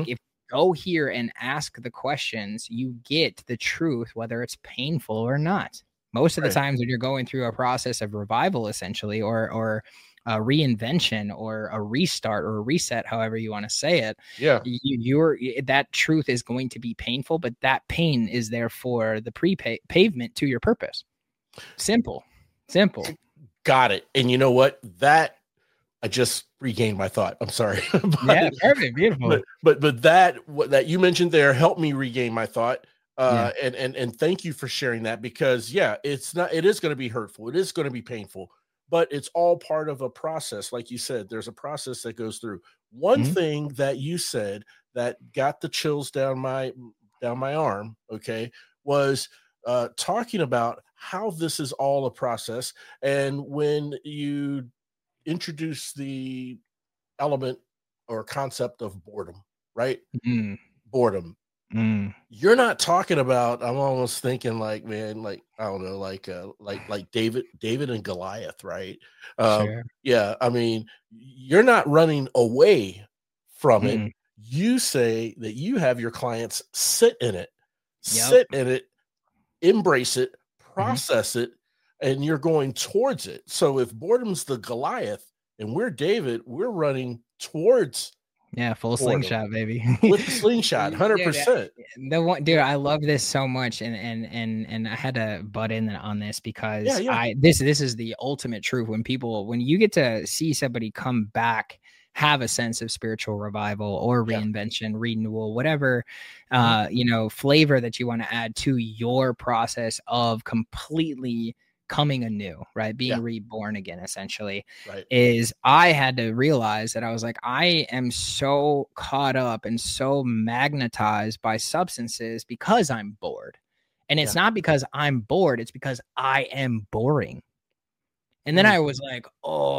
go here and ask the questions, you get the truth, whether it's painful or not. Most of the right. times when you're going through a process of revival, essentially, or or a reinvention or a restart or a reset, however you want to say it, yeah, you, you're that truth is going to be painful, but that pain is there for the pre-pavement to your purpose. Simple, simple. Got it. And you know what? That I just regained my thought. I'm sorry. but, yeah, perfect, beautiful. But but but that what that you mentioned there helped me regain my thought. Uh, yeah. and and and thank you for sharing that, because yeah, it's not. It is going to be hurtful. It is going to be painful. But it's all part of a process. Like you said, there's a process that goes through. One mm-hmm. thing that you said that got the chills down my down my arm, okay, was uh, talking about how this is all a process. And when you introduce the element or concept of boredom, right? Mm-hmm. Boredom. Mm. You're not talking about, I'm almost thinking like, man, like, I don't know, like, uh, like, like David, David and Goliath, right? Um, sure. Yeah. I mean, you're not running away from mm. it. You say that you have your clients sit in it, yep. sit in it, embrace it, process mm-hmm. it, and you're going towards it. So if boredom's the Goliath and we're David, we're running towards Yeah, full boredom. Slingshot, baby. With the slingshot, one hundred percent. Dude, the one, dude, I love this so much, and and and and I had to butt in on this because yeah, yeah. I this this is the ultimate truth. When people, when you get to see somebody come back, have a sense of spiritual revival or reinvention, yeah. renewal, whatever, uh, mm-hmm. you know, flavor that you want to add to your process of completely coming anew, right? Being yeah. reborn again, essentially, right. is I had to realize that I was like, I am so caught up and so magnetized by substances because I'm bored. And it's yeah. not because I'm bored, it's because I am boring. And then mm-hmm. I was like,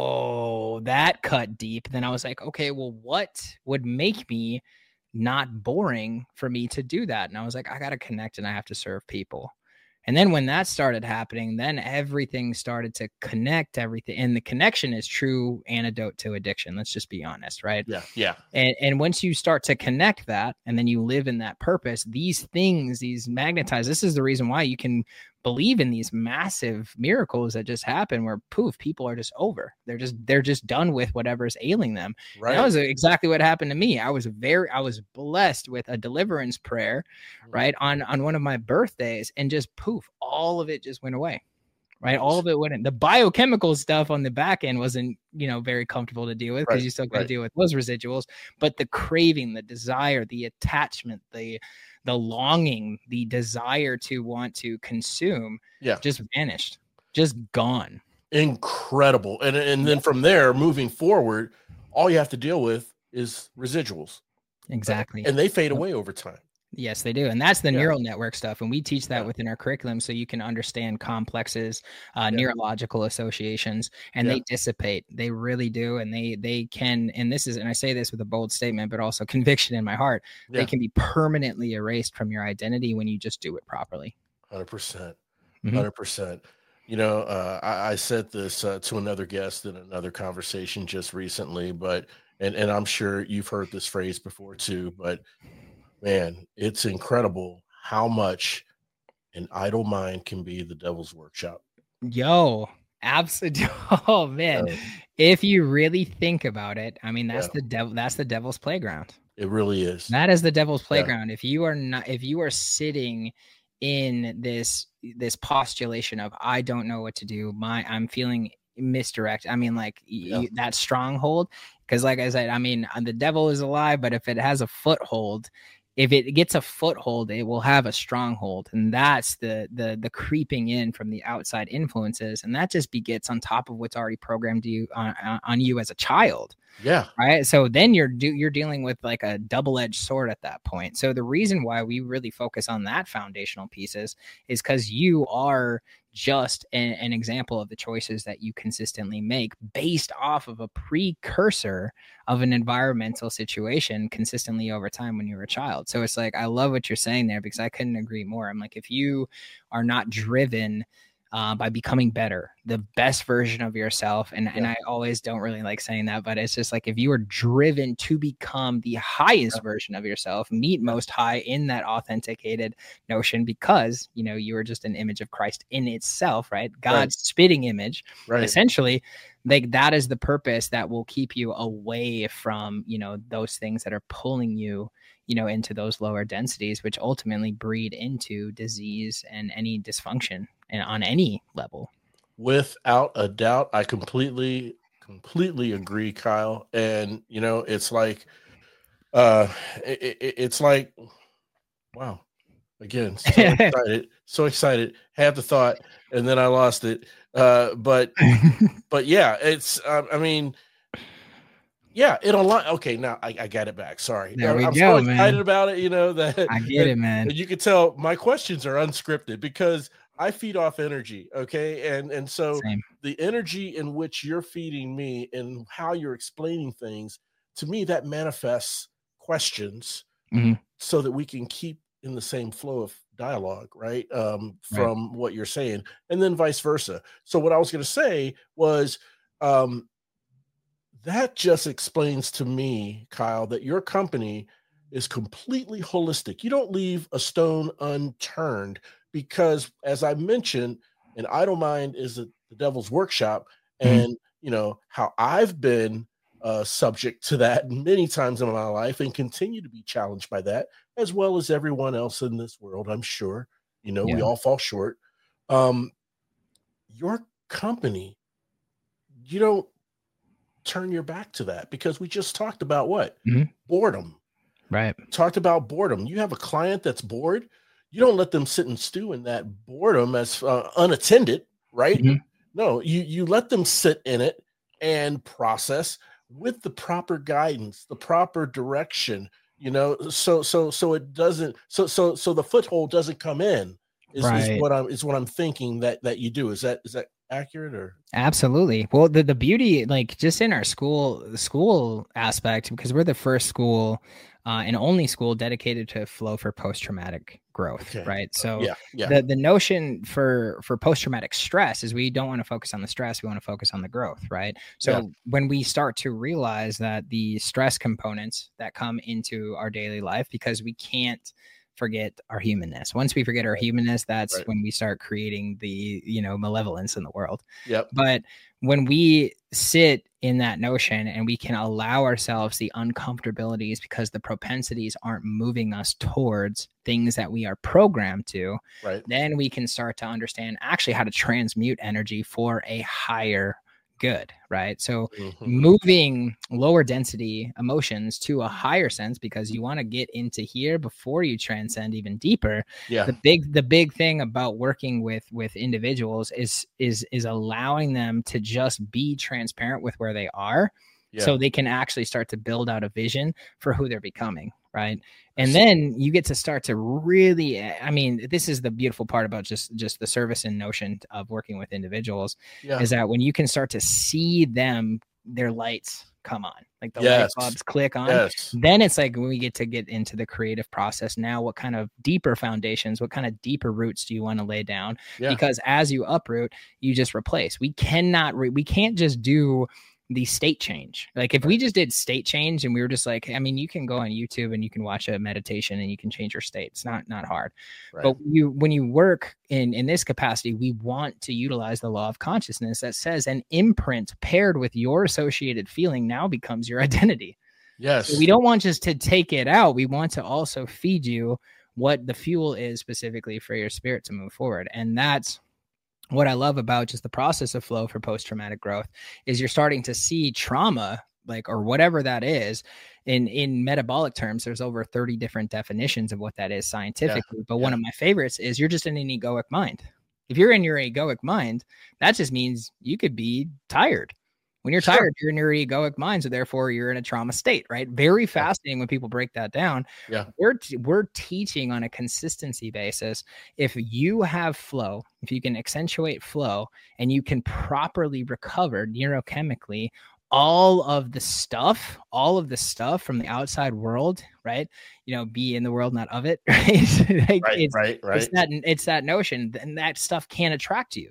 oh, that cut deep. Then I was like, okay, well, what would make me not boring for me to do that? And I was like, I got to connect and I have to serve people. And then when that started happening, then everything started to connect everything. And the connection is true antidote to addiction. Let's just be honest, right? Yeah. Yeah. And and once you start to connect that, and then you live in that purpose, these things, these magnetize, this is the reason why you can believe in these massive miracles that just happen where poof, people are just over. They're just, they're just done with whatever's ailing them. Right. And that was exactly what happened to me. I was very, I was blessed with a deliverance prayer, right, on, on one of my birthdays, and just poof, all of it just went away. Right. All of it went in. The biochemical stuff on the back end wasn't, you know, very comfortable to deal with because right, you still got to right. deal with those residuals. But the craving, the desire, the attachment, the the longing, the desire to want to consume yeah. just vanished, just gone. Incredible. And, and then from there, moving forward, all you have to deal with is residuals. Exactly. And they fade away over time. Yes, they do. And that's the yeah. neural network stuff. And we teach that yeah. within our curriculum so you can understand complexes, uh, yeah. neurological associations, and yeah. they dissipate. They really do. And they they can, and this is, and I say this with a bold statement, but also conviction in my heart, yeah. they can be permanently erased from your identity when you just do it properly. one hundred percent. one hundred percent. Mm-hmm. You know, uh, I, I said this uh, to another guest in another conversation just recently, but, and, and I'm sure you've heard this phrase before too, but man, it's incredible how much an idle mind can be the devil's workshop. Yo, absolutely. Oh man, yeah. If you really think about it, I mean, that's yeah. the devil. That's the devil's playground. It really is. That is the devil's playground. Yeah. If you are not, if you are sitting in this this postulation of I don't know what to do, my I'm feeling misdirect. I mean, like yeah. you, that stronghold. Because, like I said, I mean, the devil is alive, but if it has a foothold. If it gets a foothold, it will have a stronghold. And that's the the the creeping in from the outside influences. And that just begets on top of what's already programmed you on, on you as a child. Yeah. Right. So then you're do, you're dealing with like a double-edged sword at that point. So the reason why we really focus on that foundational pieces is because you are just an, an example of the choices that you consistently make based off of a precursor of an environmental situation consistently over time when you were a child. So it's like, I love what you're saying there because I couldn't agree more. I'm like, if you are not driven uh, by becoming better, the best version of yourself. And, Yeah. and I always don't really like saying that, but it's just like, if you are driven to become the highest Yeah. version of yourself, meet most high in that authenticated notion, because, you know, you are just an image of Christ in itself, right? God's Right. spitting image, Right. essentially. Like, that is the purpose that will keep you away from, you know, those things that are pulling you, you know, into those lower densities, which ultimately breed into disease and any dysfunction and on any level. Without a doubt, I completely, completely agree, Kyle. And you know, it's like, uh, it, it, it's like, wow. Again, so excited, so excited. Had the thought, and then I lost it. Uh, but, but yeah, it's. Uh, I mean, yeah, it a lot. Okay, now I, I got it back. Sorry, There we I'm go, so excited man. about it. You know that I get and, it, man. And you can tell my questions are unscripted because I feed off energy. Okay, and and so Same. the energy in which you're feeding me and how you're explaining things to me, that manifests questions, Mm-hmm. so that we can keep in the same flow of dialogue, right? Um, from right. what you're saying, and then vice versa. So what I was going to say was, um, that just explains to me, Kyle, that your company is completely holistic. You don't leave a stone unturned because, as I mentioned, an idle mind is a, the devil's workshop. And, mm-hmm. you know, how I've been uh, subject to that many times in my life and continue to be challenged by that, as well as everyone else in this world, I'm sure. You know, yeah. we all fall short. Um, your company, you don't turn your back to that, because we just talked about what? Mm-hmm. Boredom. Right. Talked about boredom. You have a client that's bored. You don't let them sit and stew in that boredom as uh, unattended, right? Mm-hmm. No, you, you let them sit in it and process with the proper guidance, the proper direction, you know, so, so, so it doesn't, so, so, so the foothold doesn't come in is, right. is what I'm, is what I'm thinking that, that you do. Is that, is that accurate or? Absolutely. Well, the, the beauty, like just in our school, the school aspect, because we're the first school uh, and only school dedicated to flow for post-traumatic growth. Okay. Right. So yeah, yeah. the, the notion for, for post-traumatic stress is we don't want to focus on the stress. We want to focus on the growth. Right. So yeah. when we start to realize that the stress components that come into our daily life, because we can't forget our humanness. Once we forget our humanness, that's right. when we start creating the, you know, malevolence in the world. Yep. But when we sit in that notion and we can allow ourselves the uncomfortabilities because the propensities aren't moving us towards things that we are programmed to, right. then we can start to understand actually how to transmute energy for a higher good, right? So mm-hmm. moving lower density emotions to a higher sense, because you want to get into here before you transcend even deeper. Yeah. The big, the big thing about working with, with individuals is, is, is allowing them to just be transparent with where they are. Yeah. So they can actually start to build out a vision for who they're becoming. Right. And then you get to start to really, I mean, this is the beautiful part about just, just the service and notion of working with individuals yeah. is that when you can start to see them, their lights come on, like the yes. light bulbs click on, yes. then it's like when we get to get into the creative process. Now, what kind of deeper foundations, what kind of deeper roots do you want to lay down? Yeah. Because as you uproot, you just replace. We cannot, re- we can't just do the state change. Like if we just did state change and we were just like, I mean, you can go on YouTube and you can watch a meditation and you can change your state. It's not, not hard. Right. But you, when you work in, in this capacity, we want to utilize the law of consciousness that says an imprint paired with your associated feeling now becomes your identity. Yes. So we don't want just to take it out. We want to also feed you what the fuel is specifically for your spirit to move forward. And that's what I love about just the process of flow for post-traumatic growth is you're starting to see trauma, like, or whatever that is in, in metabolic terms. There's over thirty different definitions of what that is scientifically. Yeah, but yeah. one of my favorites is you're just in an egoic mind. If you're in your egoic mind, that just means you could be tired. When you're tired, sure. you're in your egoic mind, so therefore you're in a trauma state, right? Very fascinating when people break that down. Yeah, we're t- we're teaching on a consistency basis. If you have flow, if you can accentuate flow, and you can properly recover neurochemically all of the stuff, all of the stuff from the outside world, right? You know, be in the world, not of it, right? like right, it's, right, right. It's that it's that notion, and that stuff can't attract you.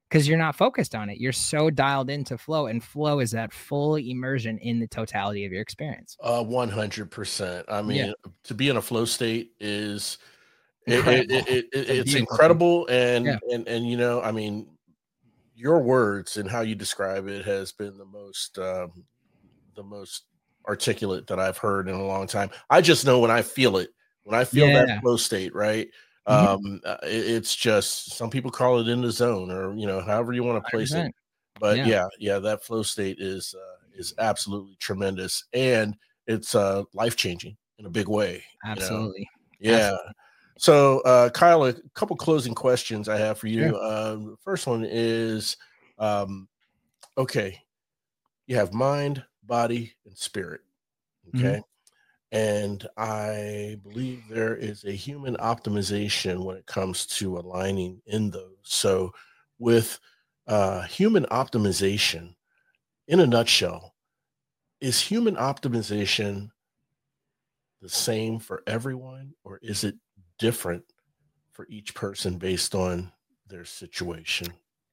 because you're not focused on it. You're so dialed into flow, and flow is that full immersion in the totality of your experience. Uh, one hundred percent. I mean, Yeah. to be in a flow state is it, Incredible. it, it, it, It's a it's beautiful incredible. And, Yeah. and, and, you know, I mean, your words and how you describe it has been the most, um, the most articulate that I've heard in a long time. I just know when I feel it, when I feel Yeah. that flow state, right? Mhm. Um, uh, it, it's just, some people call it in the zone, or, you know, however you want to place one hundred percent. it. But Yeah. yeah, yeah, that flow state is, uh, is absolutely tremendous. And it's, uh, life-changing in a big way. Absolutely. You know? Yeah. Absolutely. So, uh, Kyle, a couple closing questions I have for you. Sure. Um, the first one is, um, okay, you have mind, body, and spirit. Okay. Mhm. And I believe there is a human optimization when it comes to aligning in those. So with uh, human optimization, in a nutshell, is human optimization the same for everyone, or is it different for each person based on their situation?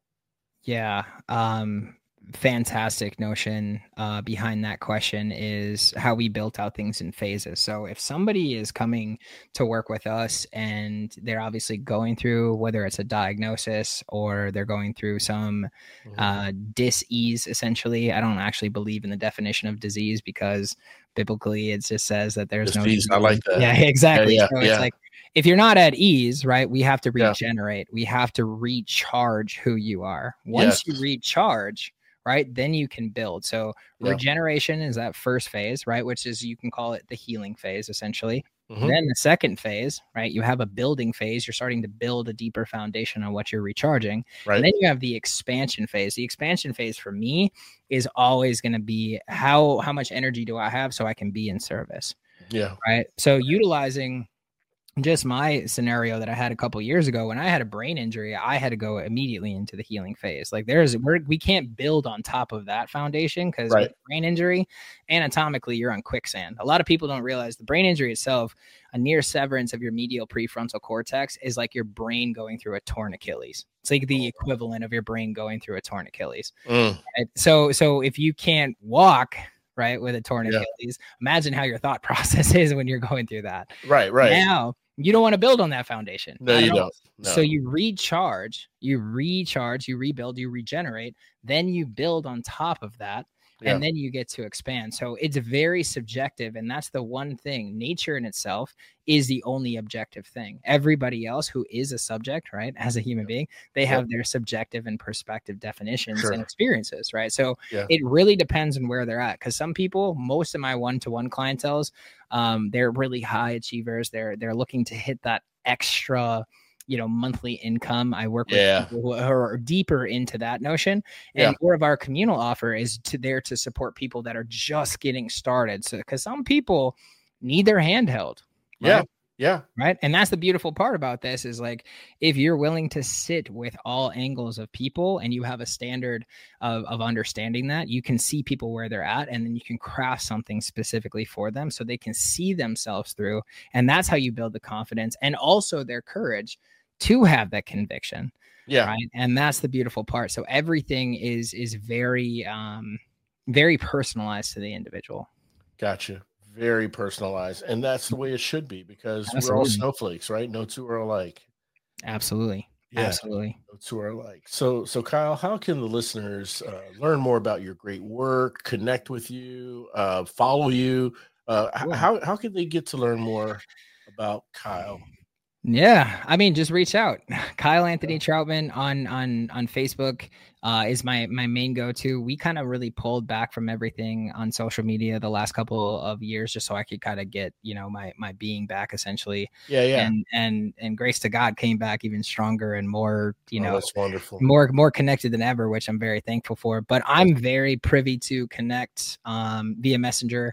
Yeah. Um, fantastic notion uh, behind that question is how we built out things in phases. So if somebody is coming to work with us and they're obviously going through, whether it's a diagnosis or they're going through some Mhm. uh, dis-ease, essentially, I don't actually believe in the definition of disease because biblically it just says that there's no Dis-ease, I like that. Yeah, exactly. Yeah, So yeah. it's like, if you're not at ease, right, we have to Yeah. regenerate. We have to recharge who you are. Once Yes. you recharge, right, then you can build. So Yeah. regeneration is that first phase, right, which is, you can call it the healing phase, essentially. Mhm. Then the second phase, right, you have a building phase. You're starting to build a deeper foundation on what you're recharging. Right. And then you have the expansion phase. The expansion phase for me is always going to be how how much energy do I have so I can be in service, Yeah. right? So utilizing just my scenario that I had a couple years ago, when I had a brain injury, I had to go immediately into the healing phase. Like there's, we're, we can't build on top of that foundation because Right. with brain injury, anatomically, you're on quicksand. A lot of people don't realize the brain injury itself, a near severance of your medial prefrontal cortex is like your brain going through a torn Achilles. It's like the equivalent of your brain going through a torn Achilles. Mm. Right? So, so if you can't walk, right, with a torn Yeah. Achilles, imagine how your thought process is when you're going through that. Right. Right. Now, you don't want to build on that foundation. No, Not you at all. don't. No. So you recharge, you recharge, you rebuild, you regenerate, then you build on top of that, Yeah. and then you get to expand. So it's very subjective, and that's the one thing. Nature in itself is the only objective thing. Everybody else who is a subject, right, as a human being, they Yep. have their subjective and perspective definitions Sure. and experiences, right? So Yeah. it really depends on where they're at. Because some people, most of my one-to-one clientels, um, they're really high achievers. They're they're looking to hit that extra, you know, monthly income. I work with Yeah. people who are deeper into that notion. Yeah. And more of our communal offer is to there to support people that are just getting started. So because some people need their hand held. Yeah. Right? Yeah. Right. And that's the beautiful part about this is like, if you're willing to sit with all angles of people and you have a standard of, of understanding that, you can see people where they're at, and then you can craft something specifically for them so they can see themselves through. And that's how you build the confidence and also their courage to have that conviction. Yeah. Right. And that's the beautiful part. So everything is, is very, um, very personalized to the individual. Gotcha. Very personalized. And that's the way it should be, because we're Absolutely. all snowflakes, right? No two are alike. Absolutely. Yeah. Absolutely. No two are alike. So, so Kyle, how can the listeners uh, learn more about your great work, connect with you, uh, follow you? Uh, h- Cool. how, how can they get to learn more about Kyle? Yeah, I mean, just reach out. Kyle Anthony Troutman on on on Facebook uh, is my my main go-to. We kind of really pulled back from everything on social media the last couple of years, just so I could kind of get, you know, my my being back, essentially. Yeah, yeah. And and and grace to God came back even stronger and more, you Oh, know, that's wonderful. more more connected than ever, which I'm very thankful for. But I'm very privy to connect um, via Messenger.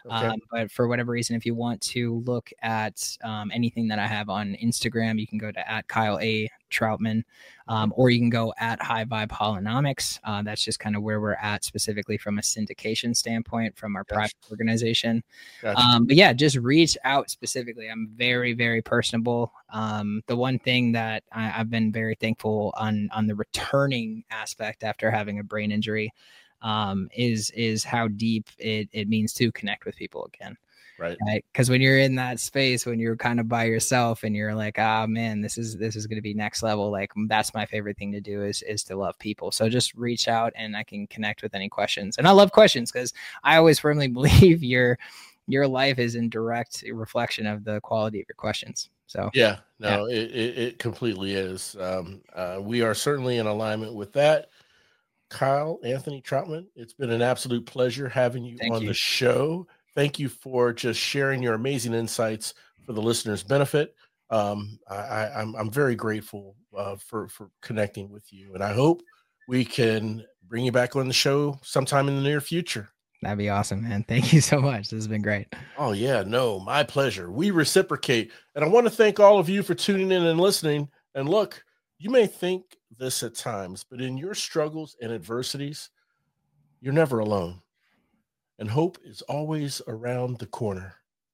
Okay. Um, but for whatever reason, if you want to look at um, anything that I have on Instagram, you can go to at Kyle A. Troutman, um, or you can go at High Vibe Holonomics. Uh, that's just kind of where we're at specifically from a syndication standpoint from our gotcha. private organization. Gotcha. Um, but yeah, just reach out specifically. I'm very, very personable. Um, the one thing that I, I've been very thankful on, on the returning aspect after having a brain injury um, is, is how deep it, it means to connect with people again. Right. Because when you're in that space, when you're kind of by yourself and you're like, ah, oh, man, this is this is going to be next level. Like, that's my favorite thing to do is is to love people. So just reach out and I can connect with any questions. And I love questions because I always firmly believe your your life is in direct reflection of the quality of your questions. So yeah, no, yeah. It, it it completely is. Um, uh, we are certainly in alignment with that. Kyle Anthony Troutman, it's been an absolute pleasure having you Thank on you. the show. Thank you for just sharing your amazing insights for the listeners' benefit. Um, I, I, I'm I'm very grateful uh, for for connecting with you, and I hope we can bring you back on the show sometime in the near future. That'd be awesome, man. Thank you so much. This has been great. Oh yeah, no, my pleasure. We reciprocate, and I want to thank all of you for tuning in and listening. And look, you may think this at times, but in your struggles and adversities, you're never alone. And hope is always around the corner.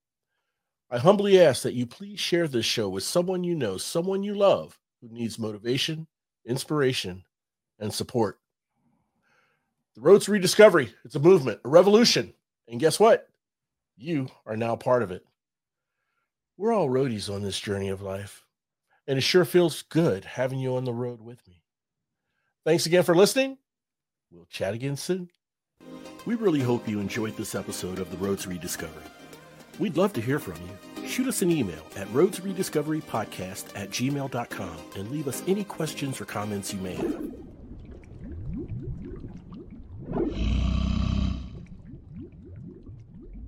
I humbly ask that you please share this show with someone you know, someone you love, who needs motivation, inspiration, and support. The Road to Rediscovery, it's a movement, a revolution. And guess what? You are now part of it. We're all roadies on this journey of life, and it sure feels good having you on the road with me. Thanks again for listening. We'll chat again soon. We really hope you enjoyed this episode of The Road to Rediscovery. We'd love to hear from you. Shoot us an email at road to rediscovery podcast at gmail dot com and leave us any questions or comments you may have.